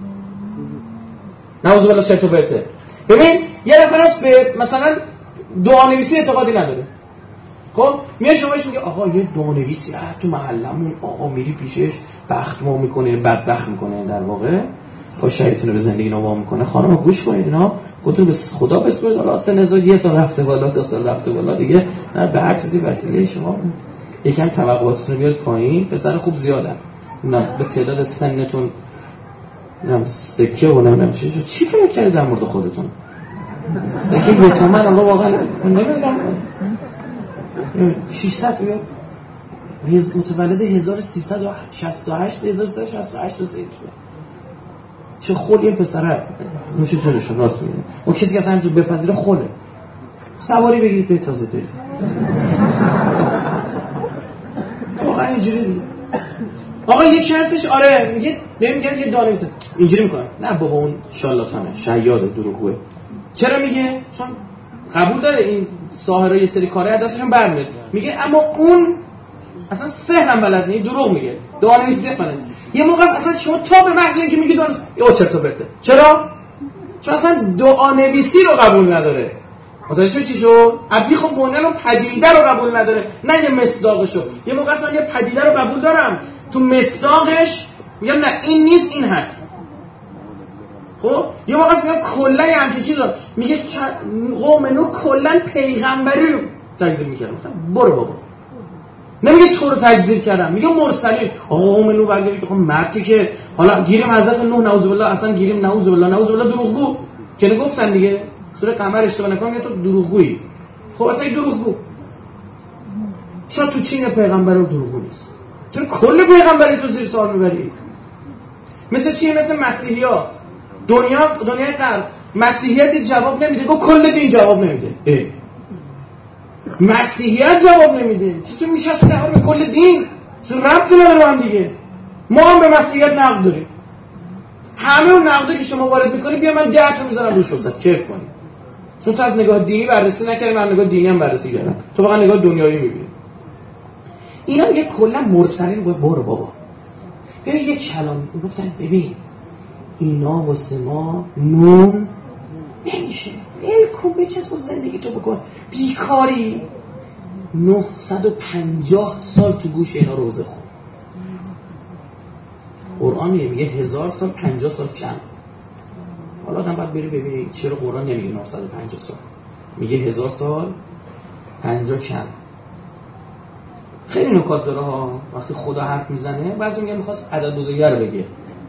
نعوذ بالله چرت و پرته. ببین یه نفر هست به مثلا دعانویسی اعتقادی نداره، خب میاد شما بهش میگه آقا یه دعانویسی تو محلمون، آقا میری پیشش بختمو میکنه، بدبخت میکنه، در واقع خوشایتون رو به زندگی نوا میکنه. خانم گوش کنید اینا خودتون به خدا بسپرید. حالا سن ازدواج یه سال رفته بالا، 2 سال رفته بالا دیگه، نه به هر چیزی وسیله شما یکم توقعاتتون رو بیارید پایین. پسر خوب زیادن، نه به تعداد سنتون نم سکه و نمیدونم چی فکر کردید در مورد خودتون؟ سکه به تومن الله واقعا نمیدونم 600 متولد 1368 1368 چه خولی این پسره نوش جونشون. راست میگه اون کسی که اصلا همجور بپذیره خوله. سواری بگیرید به تازه برید واقعا اینجوری دیگه. آقا یکی هستش آره میگه نمیگم یه دانه میسه اینجوری میکنه، نه بابا اون شالاتانه شیاده دروغگوه. چرا میگه؟ چون قبول داره این ساحرها یه سری کاره دستشون برمیاد. میگه اما اون اصلا سحرم بلد نیست، دروغ میگه، دانه میسه کنه. یه موقع اصلا شما تا به محض اینکه میگی دانه یا چرت و پرته. چرا؟ چون اصلا دعانویسی رو قبول نداره. متوجه چی شد؟ ابی خب بنیان و پدیده رو قبول نداره، نه یه مصداقشو. یه موقع اصلا یه پدیده رو قبول دارم، تو مصداقش میگم نه این نیست این هست. خب یه موقع اصلا کلا یه همچین چیز داره میگه قوم نوح کلا پیغمبری رو تکذیب میکردن. برو بابا، نمیگه تو رو تکذیب کردم، میگه مرسلین. قوم نوح ولی خب مردی که حالا گیریم حضرت نوح نعوذ بالله، اصلا گیریم نعوذ بالله دروغگو که گفتن دیگه سوره قمر اشتباه نکنم تو دروغگویی. خب اصلا دروغگو شاید تو چین پیغمبر رو دروغگو نیست، چون کل پیغمبری تو زیر سوال میبری. مثل چی؟ مثل مسیحی‌ها. دنیای غرب مسیحیت جواب نمیده، گفت کل دین جواب نمیده. مسیحیت جواب نمیده، چطور میشه در به کل دین؟ چون ربطی نداره با هم دیگه. ما هم به مسیحیت نقد داریم. همه اون نقدی که شما وارد میکنی بیا من 10 تا میذارم روش وسط کیف کنی، چون تو از نگاه دینی بررسی نکردی، من نگاه دینی هم بررسی کردم، تو واقعا نگاه دنیایی میبینی. اینا میگه کلا مرسلین گفت برو بابا. ببین یک کلام میگفتن ببین اینا واسه ما نون نمیشه، الکو بچسب زندگی تو بکن، بیکاری. 950 سال تو گوش اینا روزه خون. قرآن میگه 1000 سال 50 سال کم. حالا آدم باید بری ببینی چرا قرآن نمیگه 950 سال، میگه 1000 سال 50 کم. خیلی نکات داره ها. وقتی خدا حرف میزنه بعضی میگن میخواست عدد بزرگی رو بگه.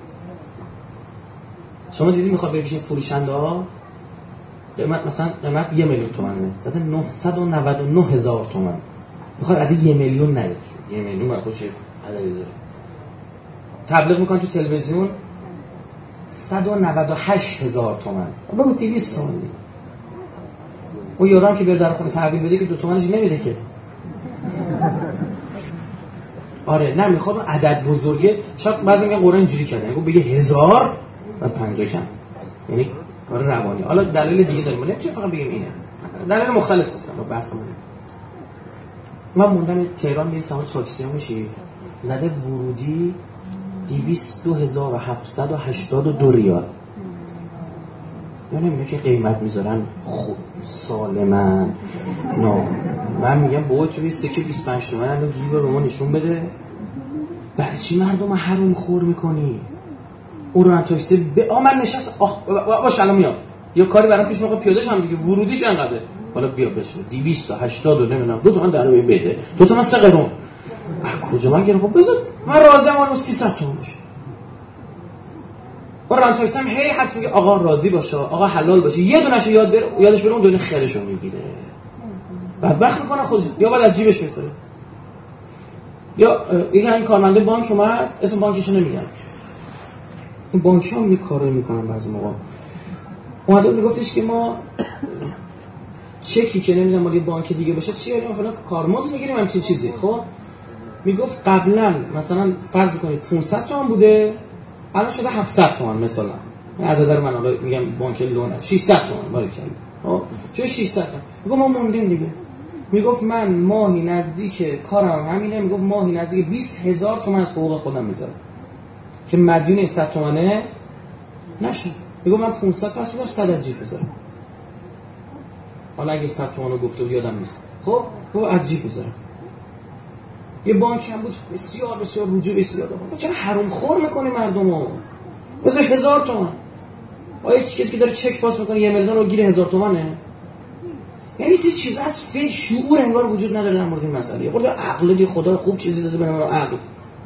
شما دیدی میخواد ببینید فروشنده ها قیمت مثلا قیمت 1 میلیون تومانه، زده 999,000 تومان، میخواد عدد 1 میلیون نیاد. 1 میلیون برای چه عددی داره؟ تبلیغ میکنن تو تلویزیون 198,000 تومان، بابا 200 تومان. اون یارو که بره در خونه تحویل بده که 2 تومانش نمیده که. آره نه میخواد عدد بزرگه. شاید بعضی میگن قرآن اینجوری کرده، میگه بگه 1000 و 50 کم، یعنی کار روانی. حالا دلیل دیگه داریم، ولی چه فقط بگیم اینه، دلیل مختلف گفتم با بحث من موندم تهران میرم سوار تاکسی میشی، زده ورودی 22782 ریال. یعنی میگه که قیمت میذارن سالمن. نه من میگم بابا تو یه سکه 25 تومن الان گیر به ما نشون بده. برای چی مردم حروم خور میکنی؟ اون رو تاکسی به من نشست باش الان میاد یا کاری برام پیش میاد، پیادهش هم دیگه ورودیش انقدره، حالا بیا بشه 280 و نمیدونم 2 تومن در بده 2 تومن 3 قرون. کجا من گیرم؟ خب بذار من راضیم اون 300 تومن بشه. اون رانتاکسی هم هی حد میگه آقا راضی باشه، آقا حلال باشه، یه دونهشو یادش بره اون دونه خیرشو میگیره، بدبخت میکنه خودش، یا باید از جیبش بذاره. یا یه این کارمنده بانک اومد، اسم بانکشو نمیگم، این بانک‌ها هم یه کارایی میکنن بعضی موقع. اومد میگفتش که ما چکی که نمیدونم مال یه بانک دیگه باشه چی یعنی مثلا کارمزد میگیریم همچین چیزی. خب میگفت قبلا مثلا فرض کنید 500 تومان بوده الان شده 700 تومان مثلا، عدد رو من الان میگم بانک لونه 600 تومان باریکلا. خب چه 600 تومان؟ میگم ما موندیم دیگه. میگفت من ماهی نزدیک کارم همینه، میگفت ماهی نزدیک 20,000 تومان از حقوق خودم میذارم که مدیون 100 تومانه نشد. میگم من 500 پس میذارم 100 از جیب بذارم. حالا اگه 100 تومانو گفته بود یادم نیست. خب از جیب بذارم. یه بانک هم بود بسیار بسیار رجوع بسیار داره. چرا حروم خور میکنی مردمو؟ بذار 1000 تومان. آیا کسی که داره چک پاس میکنه 1 میلیون رو گیر 1000 تومانه؟ یعنی چه چیز از فکر شعور انگار وجود نداره در مورد این مسئله. خود عقل دی خدا خوب چیزی داده به نام عقل.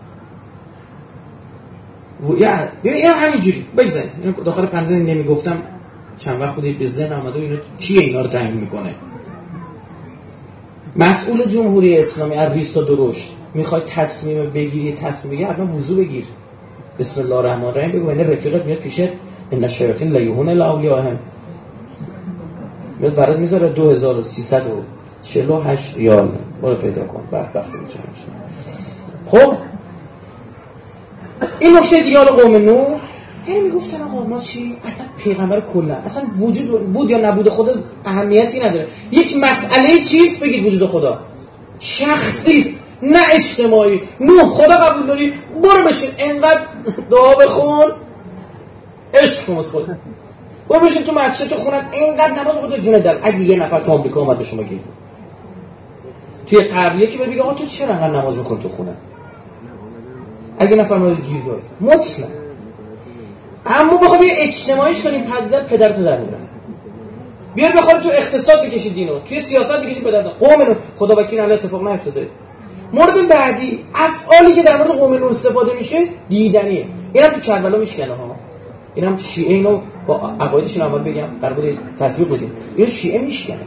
یعنی همینجوری بگذاریم. اینو داخل پرانتز نمیگفتم چند وقت خودی به ذهن اومده اینو کی اینا رو تعیین میکنه. مسئول جمهوری اسلامی از ریس تا درشت میخوای تصمیم بگیری، تصمیم بگیری حتما وضو بگیر، بسم الله الرحمن الرحیم بگو، این رفیقت میاد پیشت ان الشیاطین لیوحون لاولیاءهم، میاد برات میذاره 2348 ریال برو پیدا کن بدبخت میشه. خب این نکته دیگه حالا قوم نوح یعنی میگفتن آقا ما چی؟ اصلا پیغمبر کلا اصلا وجود بود یا نبود خدا اهمیتی نداره. یک مسئله چیست بگید وجود خدا شخصی است نه اجتماعی. نوح خدا قبول داری برو بشین انقدر دعا بخون عشق کن از خود، برو بشین تو مسجد تو خونت اینقدر نماز بخون جون دل. اگه یه نفر تو آمریکا اومد به شما گیر توی قبلیه که بگه آقا تو چرا انقدر نماز میخونی تو خونه، اگه نفر مورد گیر داره مطلق اما بخوام یه اجتماعیش کنیم پدرتو در میارن. بیار بخواد تو اقتصاد بکشید دینو، توی سیاست بکشید پدرت. قوم نوح خدا وکیل الان اتفاق نیفتاده. مورد بعدی افعالی که در مورد قوم نوح استفاده میشه دیدنیه. اینم تو کربلا میشکنه ها. اینم شیعه اینو با عقایدشون اول بگم قرار بود تطبیق بدیم. اینو شیعه میشکنه.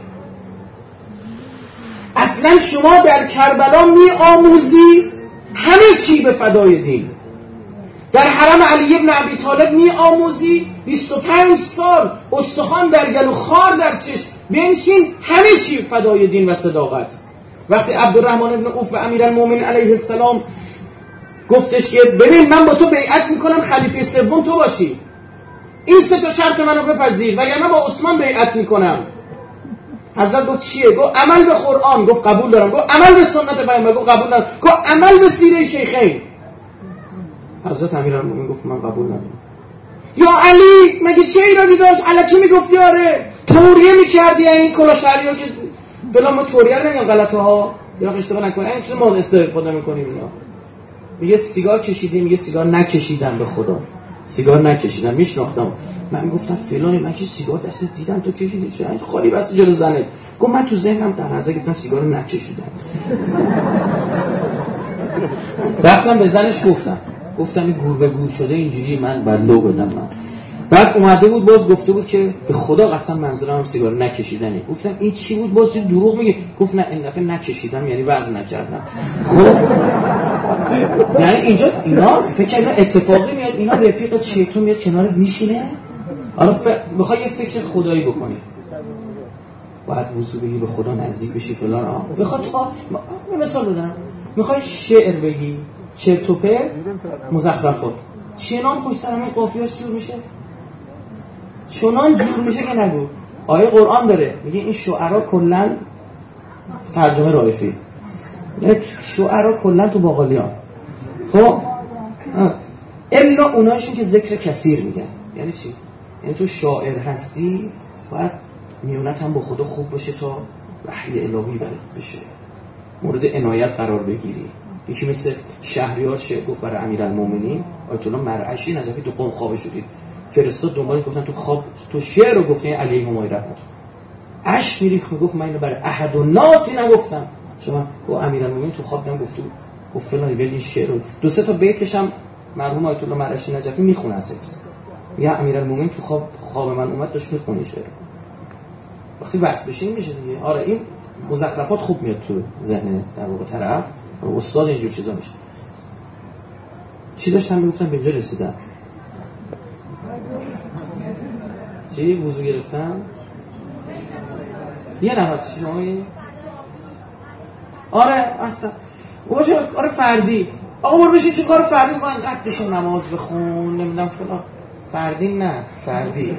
اصلا شما در کربلا میآموزی همه چی به فدای دین. در حرم علی ابن ابی طالب میآموزی 25 سال استخوان در گلو خار در چشم بنشین همه چی فدای دین و صداقت. وقتی عبدالرحمن ابن عوف و امیرالمومنین علیه السلام گفتش که ببین من با تو بیعت میکنم خلیفه سوم تو باشی، این سه تا شرط منو بپذیر وگرنه با عثمان بیعت میکنم. حضرت گفت چیه؟ گفت عمل به قرآن. گفت قبول دارم. گفت عمل به سنت پیامبر. گفت قبول دارم. گفت عمل به سیره شیخین. حضرت امیرالمومنین گفت من قبول ندارم. یا علی مگه چه ایرادی داشت؟ الکی میگفت یاره توریه میکردی این کلا شهریار که بلا ما توریه رو نمیگم غلطه ها یا اشتباه نکنه. این چیز ما استفاده میکنیم اینا. میگه سیگار کشیدی، میگه سیگار نکشیدم به خدا. سیگار نکشیدم. میشناختم. من گفتم فلانی من که سیگار دست دیدم تو کشیدی چرا خالی بس جلو زنه. گفت من تو ذهنم در نظر گرفتم سیگار نکشیدم. رفتم به زنش گفتم این گور به گور شده اینجوری من بلو بدم من. بعد اومده بود باز گفته بود که به خدا قسم منظورم سیگار نکشیدنه. گفتم این چی بود؟ باز دروغ میگه. گفت نه این دفعه نکشیدم یعنی وزن نکردم. خب یعنی اینجا اینا فکر اینا اتفاقی میاد، اینا رفیقت شیطون میاد کنارت میشینه. حالا بخوای یه فکر خدایی بکنی باید وضو بگی به خدا نزدیک بشی فلان. بخواد مثال بزنم میخوای شعر بگی چرت و پرت مزخرفات چنان خوش سر همین قافیه‌اش جور میشه چنان جور میشه که نگو. آیه قرآن داره میگه این شعرا کلا ترجمه رایفی شعرا کلا تو باقالیان خب الا اونایشون که ذکر کثیر میگن. یعنی چی؟ یعنی تو شاعر هستی باید میونت هم با خدا خوب باشه تا وحی الهی برات بشه، مورد عنایت قرار بگیری. یکی مثل شهریار شعر گفت برای امیرالمومنین آیت الله مرعشی نظفی تو قوم خواب شدید فرستاد دنبالش گفتن تو خواب تو شعر رو گفتین علیه همای رحمت اش میریخت میگفت من اینو برای احد و ناسی نگفتم. شما گفت امیرالمومنین تو خواب گفت فلانی بگین شعر رو دو سه تا بیتش هم مرحوم آیت الله مرعشی نجفی میخونه از حفظ. یا امیرالمومنین تو خواب من اومد داشت میخونه شعر. وقتی وصل بشه این میشه دیگه. آره این مزخرفات خوب میاد تو ذهن در واقع طرف استاد اینجور چیزا میشه. چی داشتم میگفتم به اینجا رسیدم. چی وضو گرفتم یه نفر شمایی. آره اصلا باشه کار فردی. آقا برو بشین تو کار فردی کن انقدر بشین نماز بخون نمیدونم فلان. فردی نه فردی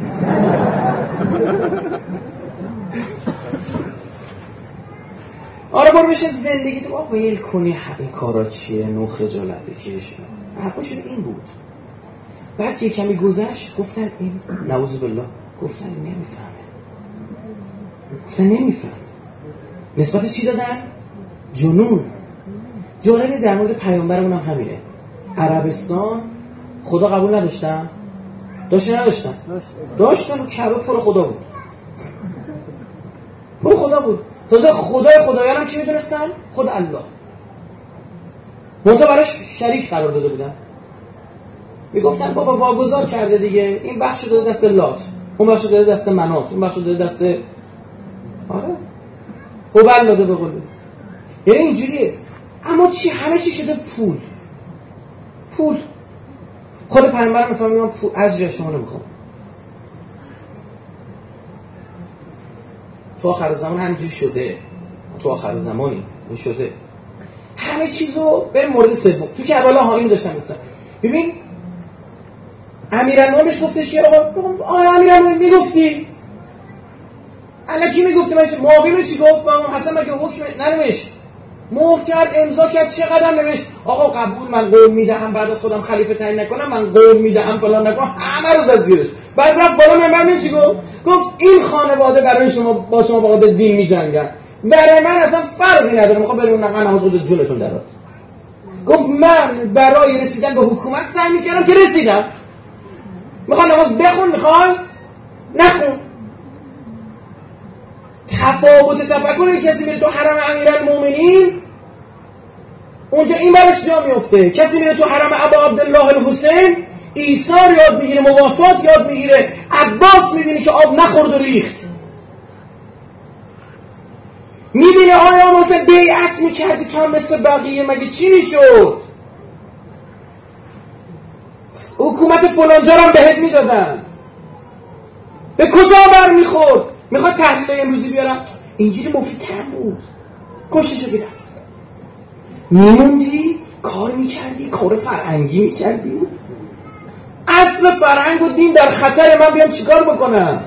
آره برو بشه زندگی تو با ویل کنی این کارا چیه نو خجالت بکش. حرفشون این بود. بعد یه کمی گذشت گفتن این نعوذ بالله گفتن نمیفهمه. نسبت چی دادن؟ جنون. جالبه در مورد پیامبرمون هم همینه. عربستان خدا قبول نداشتن؟ داشتن. کعبه پر خدا بود. پر خدا بود. تازه خدایان هم چی میدونستن؟ خود الله. منتها براش شریک قرار داده بودن. میگفتن بابا واگذار کرده دیگه. این بخشو داده دست لات، اون بخشو داده دست منات، اون بخشو داده دست آره هبل داده به قول. یعنی اینجوریه. اما چی همه چی شده پول. خود پیامبر میفهمم پول اجر شما نمیخوام. تو آخر زمان همینجوری شده. تو آخر زمانی این شده. همه چیزو به مورد سوم تو کربلا ها اینو داشتن گفتن. ببین امیرالمومنین بهش گفتش که آقا امیرالمومنین میگفتی الکی میگفتی من معاویه چی گفت با حسن مگه حکم ننوشت مهر کرد امضا کرد چقدر نوشت آقا قبول من قول میدهم بعد از خودم خلیفه تعیین نکنم من قول میدهم فلان نکنم همه رو زد زیرش. بعد رفت بالا منبر چی گفت این خانواده برای شما با شما با دین میجنگن برای من اصلا فرقی نداره میخوام بریم نقل نماز رو جلتون درات. گفت من برای رسیدن به حکومت سعی میکردم که رسیدم میخوای نماز بخون، میخوای نخون. تفاوت تفکر کسی میره تو حرم امیرالمومنین اونجا این براش جا میفته، کسی میره تو حرم ابا عبدالله الحسین ایثار یاد میگیره، مواسات یاد میگیره، عباس میبینی که آب نخورد و ریخت، میبینه آیا مثلا بیعت میکردی تو هم مثل بقیه مگه چی میشد؟ حکومت فلانجا رو بهت میدادن، به کجا بر میخورد؟ میخواد تحلیل امروزی بیارم اینجوری مفیدتر بود، کششو بیرفت میموندی کار میکردی، کار فرهنگی میکردی. اصل فرهنگ و دین در خطر، من بیام چیکار بکنم؟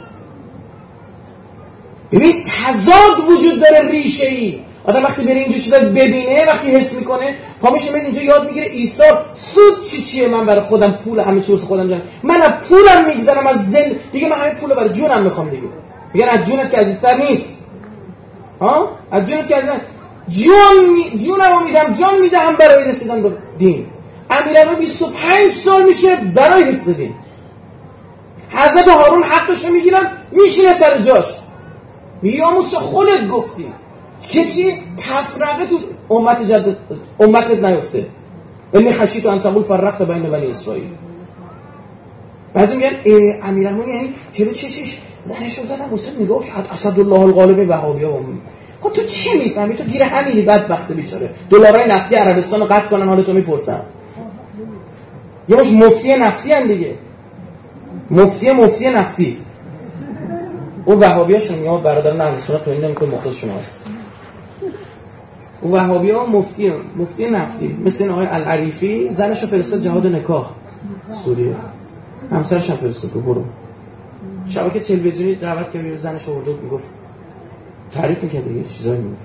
ببین تضاد وجود داره، ریشه ای. آدم وقتی بره اینجا چیزا ببینه، وقتی حس میکنه پا میشه میاد اینجا یاد میگیره ایثار. سود چیه؟ من برای خودم پول همه چیز خودم دارم، من از پولم میگذرم، از زند دیگه من همه پول برای جونم میخوام دیگه. میگن از جونت که عزیزتر نیست، ها؟ از جونت که عزیزتر، جونمو میدم، جان میدم برای رسیدن به دین. امیرالمومنین 25 سال میشه برای حفظ دین. حضرت هارون حقشو میگیرن، میشینه سر جاش، یا موسی خودت گفتی که چی؟ تفرقه تو امتت نیفته. انی خشیت ان تقول فرقت بین بنی اسرائیل. بعضی میگن امیرالمومنین یعنی جلو چشش زنشو زدن، موسی نگاه کرد اسدالله الغالب وهابی‌ها. خب تو چی میفهمی؟ تو گیر همینی بدبخت بیچاره. دلارای نفتی عربستان رو قطع کنن، حالا تو میپرسن. یه مش مفتی نفتی ان دیگه، مفتی نفتی. او وهابیاشون میاد برادران اهل سنت، تو این نمیگه مخلصشون هست. او وهابی‌ها مفتی نفتی، مثل آقای العریفی زنشو فرستاد جهاد نکاح سوریه، همسرش هم فرستاد برو. شبکه تلویزیونی دعوت کرد، زنش آورد و میگفت تعریف می‌کرد دیگه، چیزایی میگفت.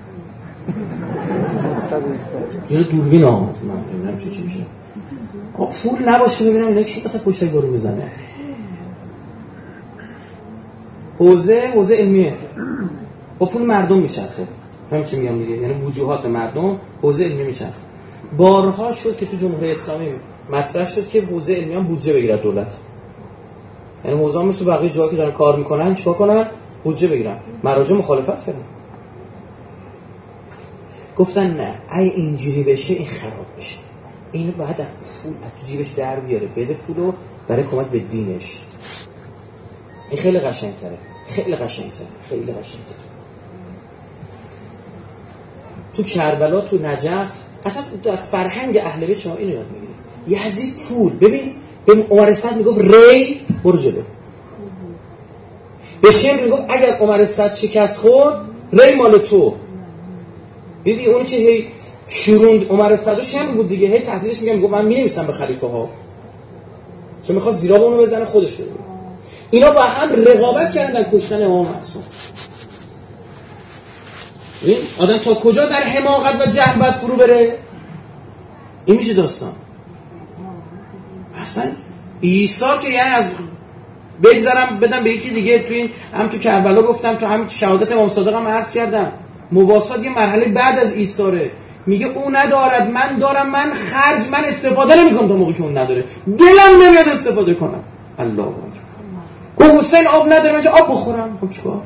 جلو دوربین آمد، من نمیدونم چی میشه. پول نباشه ببینم اینا کی واسه پشت گرو میزنه. حوزه علمیه، با پول مردم میچرخه. فهم چی میگم دیگه؟ یعنی وجوهات مردم حوزه علمی میچرخه. بارها شد که تو جمهوری اسلامی مطرح شد که حوزه علمی هم بودجه بگیره دولت. یعنی حوزه مثل بقیه جاها که دارن کار میکنن چیکار کنن؟ بودجه بگیرن. مراجع مخالفت کردن. گفتن نه، اگه اینجوری بشه این خراب بشه. اینو باید پول تو جیبش در بیاره، بده پولو برای کمک به دینش. این خیلی قشنگ‌تره. تو کربلا، تو نجف، اصلا در فرهنگ اهل بیت شما اینو یاد میگیری. یزید پول، ببین به عمر صد میگفت ری برو جلو. به شمر میگفت اگر عمر صد شکست خورد ری مال تو. دیدی اون که هی شوروند عمر صد و شمر بود دیگه، هی تهدیدش میگم من می‌نویسم به خلیفه ها، چون میخواد زیرا اونو بزنه خودش بره. اینا با هم رقابت کردن در کشتن امام معصوم. این آدم تا کجا در حماقت و جهل فرو بره؟ این میشه داستان. اصلا عیسی که یعنی از بگذارم بدم به یکی دیگه، تو این هم تو کربلا گفتم، تو هم شهادت امام صادق هم عرض کردم، مواسات یه مرحله بعد از عیسی. میگه او ندارد من دارم، من خرج، من استفاده نمیکنم تا موقعی که اون نداره، دلم نمیاد استفاده کنم. الله اکبر. گفت حسین آب نداره، من آب بخورم. خب چیکار؟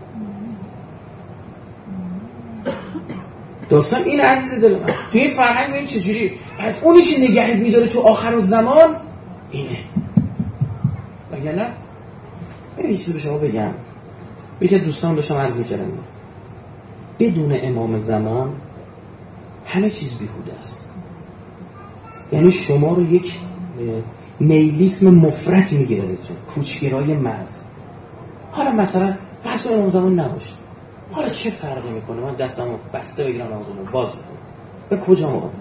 داستان این عزیز دل من. تو این فرهنگ ببین چجوری بعد اونی که نگهت میداره تو آخر الزمان اینه. مگه نه؟ یه چیزی به شما بگم. یکی از دوستان داشتم عرض می‌کردم، بدون امام زمان همه چیز بیهوده است. یعنی شما رو یک نیلیسم مفرط میگیره، پوچگرای محض. حالا مثلا فرض کن امام زمان نباشه، حالا چه فرقی میکنه من دستمو بسته بگیرم نمازمو باز بکنم؟ به کجا موقع؟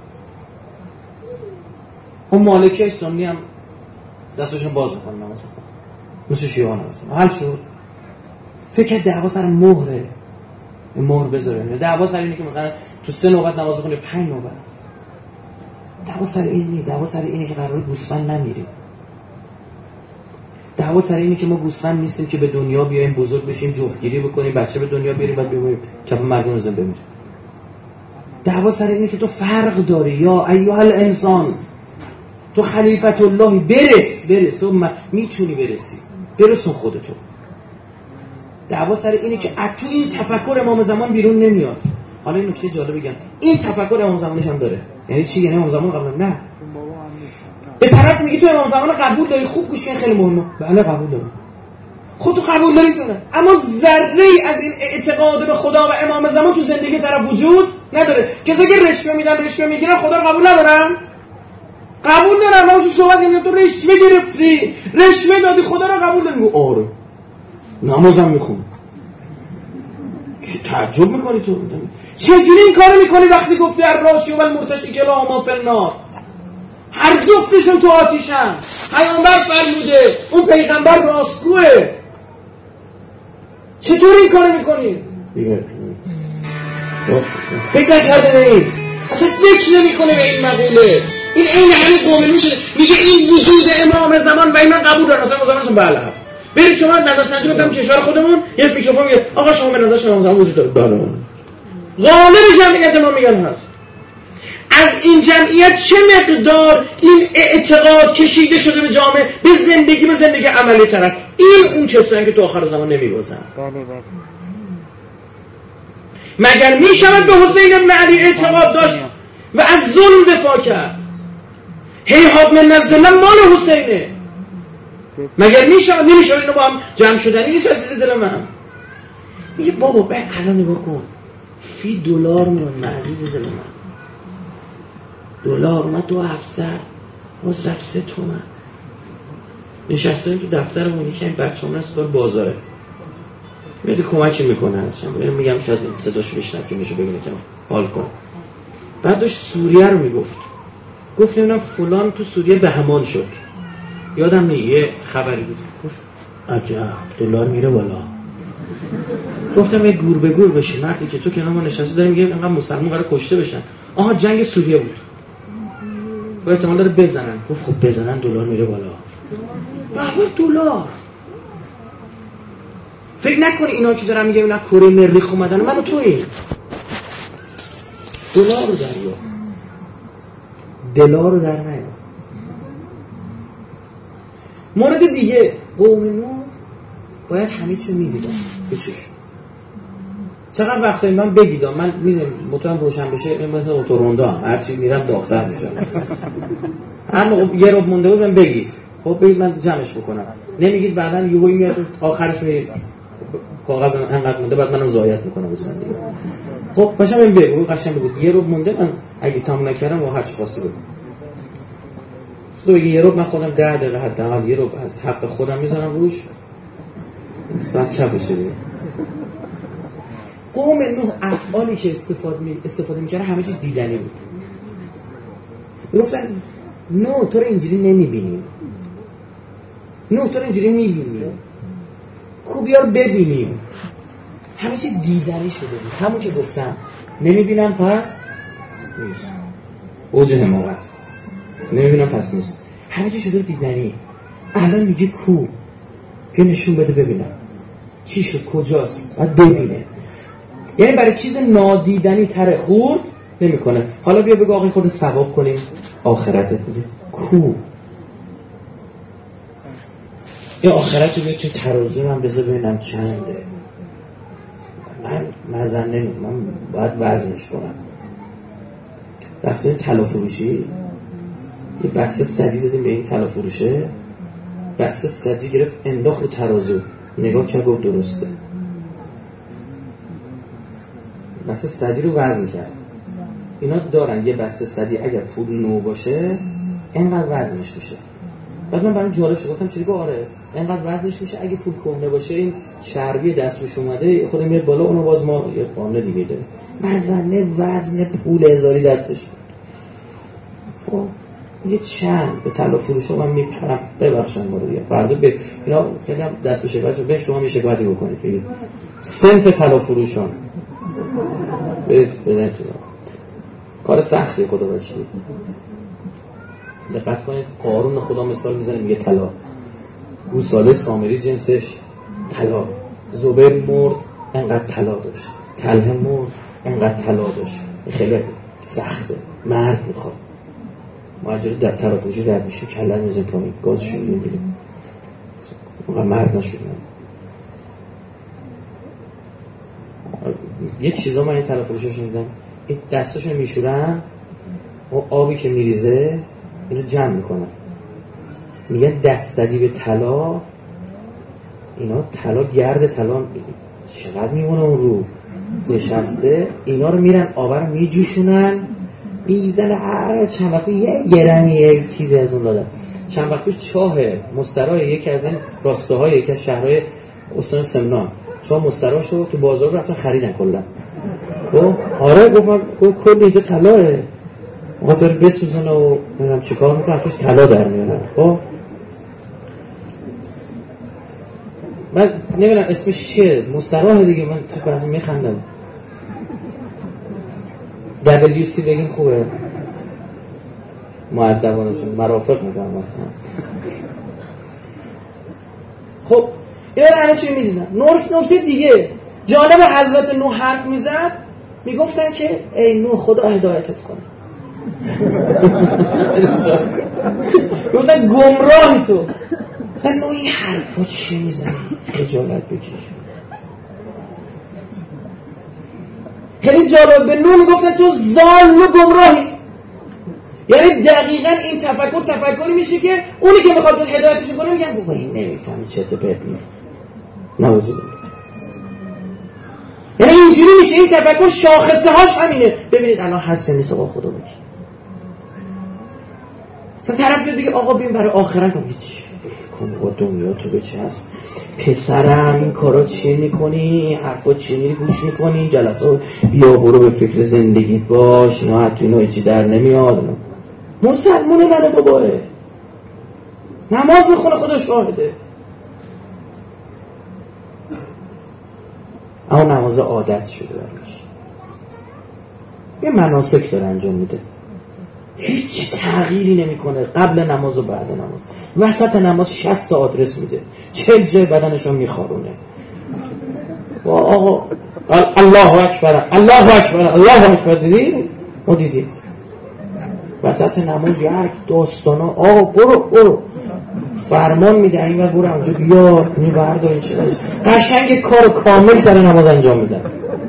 اون مالکی اسلامی هم دستشون باز بکنه نماز بکنه، مثل شیعه نماز حل شد. فکر دعوا سر مهره، مهر بذاره. دعوا سر اینه که مثلا تو 3 نوبت نماز بخونی 5 نوبت. دعوا سر این نیست. دعوا سر اینه که قراره گوسفند نمیریم. دعوا سر اینه که ما گوسفند نیستیم که به دنیا بیایم بزرگ بشیم، جفتگیری بکنیم، بچه به دنیا بیاریم، بعد ببینیم که مردم روزن بمیره. دعوا سر اینه که تو فرق داری یا ایها الانسان. تو خلیفت اللهی، برس تو میتونی برسی، برسون خودتو. دعوا سر اینه که تو این تفکر امام زمان بیرون نمیاد. حالا این نکته جالب بگم، این تفکر امام زمانش هم داره. یعنی چی؟ یعنی امام زمان قبول نه. به طرف میگی تو امام زمان قبول داری، خوب گوش کن، خیلی مهمه. بله قبول دارم. خودتو قبول داری زنه. اما ذره‌ای از این اعتقاد به خدا و امام زمان تو زندگی طرف وجود نداره. کسایی که رشوه میدن، رشوه میگیرن، خدا رو قبول ندارن؟ قبول دارن. ما اون صحبت می‌کنیم تو رشوه گرفتی، رشوه دادی، خدا رو قبول داری؟ آره. نمازم میخونی. تعجب میکنی تو؟ چجوری این کارو میکنی وقتی گفتی الراشی و المرتشی کلاهما فی النار؟ هر جفتشون تو آتیشن. پیامبر فرموده، اون پیغمبر راستگوه. چطور این کارو میکنی؟ فکر نکرده به این، اصلا فکر نمیکنه به این مقوله. این همین قومه میشه میگه این وجود امام زمان و این من قبول دارم. مثلا زمانشون بله. برید شما نظرسنجی کنیم کشور خودمون، یک میکروفون میگه آقا شما به نظر شما زمان وجود داره؟ بله. غالب جمعیت ما میگن هست. از این جمعیت چه مقدار این اعتقاد کشیده شده به جامعه، به زندگی عملی طرف؟ این اون کسایی که تو آخر زمان نمیگذن. بله. مگر میشود به حسین بن علی اعتقاد داشت و از ظلم دفاع کرد؟ هیهات من الظلم مال حسینه. مگر نمیشه اینو با هم جمع شدنی نیست عزیز دل من. میگه بابا الان نگاه کن، فی دلار من عزیز دل من، دلار اومد 2700 باز رفت 3 تومن. نشستیم تو دفترمون، یکی این بچه‌مون هست کار بازاره، میاد کمکی میکنه ازشم، میگم شاید صداش بشنوه که میشه ببینه که حال کن. بعد داشت سوریه رو میگفت، گفت نمیدونم فلان تو سوریه بهمان شد، یادم یه خبری بود، گفت عجب دلار میره بالا. گفتم یه گور به گور بشی مردی که تو کنار ما نشسته داری میگه انقدر مسلمان قراره کشته بشن. آها جنگ سوریه بود و احتمال داره بزنن. گفت خب بزنن دلار میره بالا. دلار فکر نکنی اینا که دارن میگه اینا کره مریخ اومدن، منو تویی. دلار رو دریا، دلار رو در نیا. مورد دیگه، قوم نوح باید همه چی میدیدن بچش. چقدر وقتایی من بگیدم، من میدونم موتورم روشن بشه، من مثلا اتوروندا هرچی میرم داختر میشم. هر یه رو مونده بود من بگید، خب بگید من جمعش بکنم. نمیگید بعداً یهویی میاد آخرش میگید کاغذ انقدر مونده بعد منم ضایعات میکنم واسه دیگه. خب باشم این بگو قشنگ بگو یه رو مونده، من اگه تمام نکردم و هر چی خاصی بگو. تو بگی یه رو من خودم 10 دقیقه حداقل یه رو از حق خودم میذارم روش، ساعت کم بشه دیگه. قوم نوح افعالی که استفاده میکرده همه چیز دیدنی بود. میگفتن نوح تو رو اینجوری نمیبینیم، نوح تو رو اینجوری میبینیم، خوبیار ببینیم. همه چیز دیدنی شده بود. همون که گفتم نمیبینم پس نیست، اوج حماقت، نمیبینم پس نیست، همه چیز شده دیدنی. الان میگه کو که نشون بده ببینم چی شد کجاست، باید ببینه. یعنی برای چیز نادیدنی تره خورد نمی کنه. حالا بیا بگو آقای خود ثواب کنیم آخرتت بده کو. یا آخرت رو بیا توی ترازو من بذار ببینم چنده. من مزن نمی کنم، من باید وزنش کنم. رفتیم طلا فروشی، یه بسته سدی دادیم به این طلا فروشه، بسته سدی گرفت انداخت رو ترازو، نگاه کرد گفت درسته. بسته سدی رو وزن کرد. اینا دارن یه بسته سدی اگر پول نو باشه اینقدر وزنش میشه. بعد من برام جالب شد، گفتم چی گفت آره اینقدر وزنش میشه، اگه پول کهنه باشه این چربی دستش اومده خودم میاد بالا، اونو باز ما یه قانون دیگه داریم. وزن پول هزاری دستش. خب یه چند به طلا فروشا من میپرم، ببخشن ما رو دیگه فردا به اینا خیلی دست به شکایت به شما می شکایتی بکنید بگید صنف طلا فروشان بدن تو کار سختی خدا باشید. دقت کنید قارون خدا مثال میزنه میگه طلا، گوساله سامری جنسش طلا، زبیر مرد انقدر طلا داشت، طلحه مرد انقدر طلا داشت. خیلی سخته، مرد میخواد. مهاجر در طرفوشی رد میشه کلن میزه پایین گازشون میگیره موقع مرد نشدن. یه چیزا من این طرفوشش میدم این دستاشون میشورن و آبی که میریزه اینو جمع میکنن میگن دست زدی به طلا. اینا طلا گرد طلا چقدر میمونه اون رو نشسته اینا رو میرن آبر رو میجوشونن میزنه هر چند وقت یه گرمی یه چیزی از اون دادن. چند وقت پیش چاه مسترای یکی از این راستاهای یکی از شهرهای استان سمنان چاه مستراشو تو بازار رفتن خریدن کلا. آره گفتم کل اینجا طلاه واسه بسوزن و نمیدونم چیکار میکنن توش طلا در میارن. خب من نمیدونم اسمش چیه مستراه دیگه من تو بعضی میخندم WC بگیم خوبه مؤدبانشون مرافق میکنم. خب اینا همه چی میدیدن. نکته دیگه جالب حضرت نوح حرف میزد میگفتن که ای نوح خدا هدایتت کنه. گفتن گمراهی تو. گفتن نوح این حرفا چی میزنی خجالت بکش. خیلی جالب به نوح میگفتن تو ضال و گمراهی. یعنی دقیقاً این تفکری میشه که اونی که میخواد هدایتش کنه میگن بابا این نمیفهمی چه پرت میگه. نوازی یعنی اینجوری میشه این تفکر شاخصه هاش همینه. ببینید الان هست نیست آقا خدا بگی تا طرف بیاد بگه آقا بیم برای آخرت کنم هیچ کن با دنیا تو به چه هست پسرم این کارا چی میکنی این حرفا چی میری گوش میکنی این جلسات بیا برو به فکر زندگیت باش اینا حتی اینا هیچی در نمیاد. مسلمونه ننه باباه نماز میخونه خدا شاهده اما نماز عادت شده برش یه مناسک داره انجام میده هیچ تغییری نمیکنه قبل نماز و بعد نماز وسط نماز 60 آدرس میده 40 جای بدنشو میخارونه آقا الله اکبر الله اکبر الله اکبر دیدی؟ ما دیدیم وسط نماز یک داستانا آقا برو فرمان میده این برو اونجا بیا کنی بردار این چیز قشنگ کار کامل سر نماز انجام میدن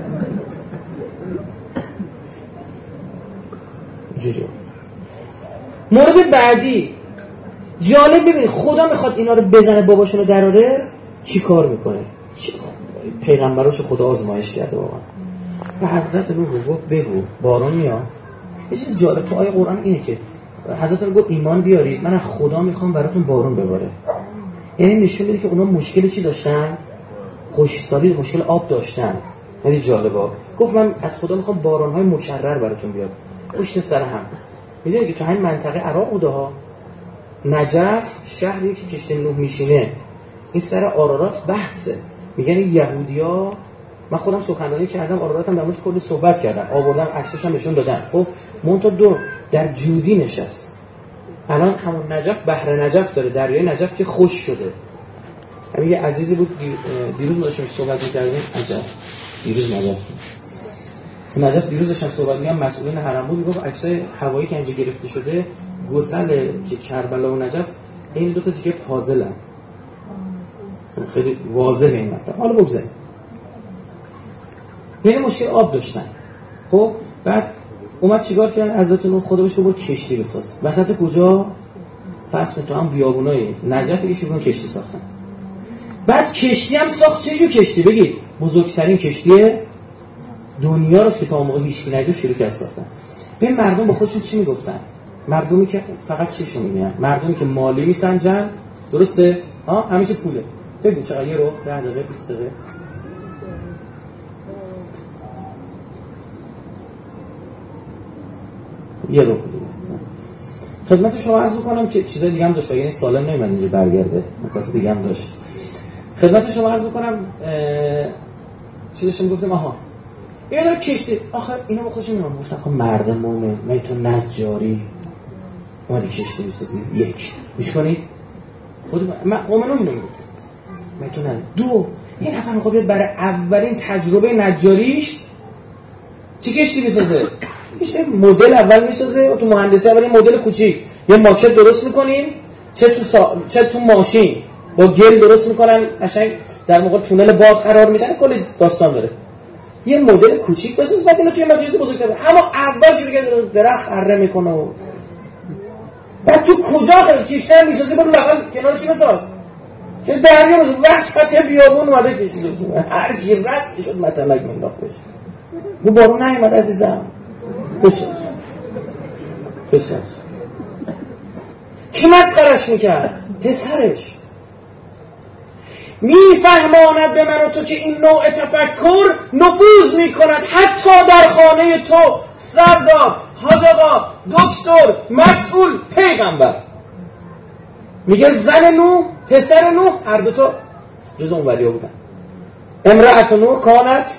اینجوری. مورد بعدی جالب ببینید خدا میخواد اینا رو بزنه باباشونو دراره چی کار میکنه پیغمبراشو خدا آزمایش کرده واقعا به حضرت نوح گفت بگو بارون میاد. یه چیز جالب تو آیه قرآن اینه که حضرت رو گفت ایمان بیارید من از خدا میخوام براتون بارون بباره. یعنی نشون میده که اونا مشکل چی داشتن؟ خشکسالی مشکل آب داشتن. خیلی جالبه. گفت من از خدا میخوام بارانهای مکرر براتون بیاد پشت سر هم. میدونید که تو همین منطقه عراق بوده ها نجف شهری که کشتی نوح میشینه این سر آرارات بحثه میگن یهودیا من خودم سخنرانی کردم آراراتم در موردش کلی صحبت کردم آوردم عکسش هم نشون دادم. خب مونتا دو در جودی نشست الان همون نجف بحر نجف داره دریای نجف که خوش شده. همین یه عزیزی بود دیروز ما داشتیم صحبت می‌کردیم عجب دیروز نجف دیروز داشتم صحبت می‌کردم مسئولین حرم بود میگفت عکسای هوایی که اینجا گرفته شده گسل که کربلا و نجف این دو تا دیگه پازلن خیلی واضحه این مثلا. حالا بگذاریم یعنی مشکل آب داشتن. خب بعد اومد چیکار کردن حضرت نوح خدا بهش گفت کشتی بساز وسط کجا فرض تو هم بیابونای نجف یه شروع کشتی ساختن. بعد کشتی هم ساخت چه جور کشتی بگید بزرگترین کشتی دنیا رو که تا موقع هیچ کی ندید شروع کرد ساختن. به مردم با خودشون چی میگفتن؟ مردمی که فقط چیشون میگن مردمی که مالی میسنجن درسته ها همیشه پوله. ببین چقدر یه رو 10 دقیقه 20 دقیقه یه رو خدمت شما عرض می‌کنم که چیزای دیگه هم داشت یعنی سالم نمیاد اینجا برگرده مکاسب دیگه هم داشت. خدمت شما عرض می‌کنم چیزاشم گفتم آها اینا داره کشتی آخه اینا با خودشون میگن گفتن خب مرد مومن من تو نجاری اومدی کشتی می‌سازی یک می‌کنید خود من قوم نوح اینو میگفت من تو نه دو این نفر می‌خواد برای اولین تجربه نجاریش چی کشتی میسازه؟ کشتی مدل اول میسازه. تو مهندسی اول مدل کوچیک یه ماکت درست میکنیم، چه تو ماشین با گل درست میکنن قشنگ در موقع تونل باد قرار میدن، کلی داستان داره. یه مدل کوچیک بساز بعد اینو توی مقیاس بزرگتر. اما اول شروع کرد درخت اره میکنه و بعد تو کجا کشتی میسازه؟ برو لاقل کنار چی بساز که دریا وسط بیابون اومده کشیده، هر کی رد میشد متلک منداخت بشه. رو بارون نیومد عزیزم. بساز کی مسخرش میکرد؟ پسرش. میفهماند به من و تو که این نوع تفکر نفوذ میکند حتی در خانه تو، سردار، حاج آقا، دکتر، مسئول، پیغمبر. میگه زن نوح، پسر نوح، هر دوتا جز اون ولیا بودن. امرأت نوح کانت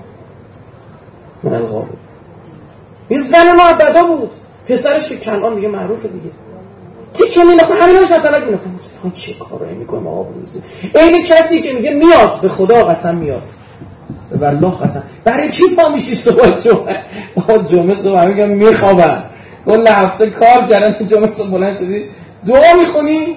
من الغابرین. یه زن نوح بدا بود، پسرش که کنعان میگه معروفه دیگه. تیکه می‌نخواه همین روش نتلک می‌نخواه. چه کارایی میکنم آقا بروزی؟ این کسی که میگه میاد، به خدا قسم میاد، به والله قسم. برای چی پا میشی صبح جمعه صبح میگم میخوابم، کل هفته کار کردن، جمعه صبح بلند شدی دعا میخونی؟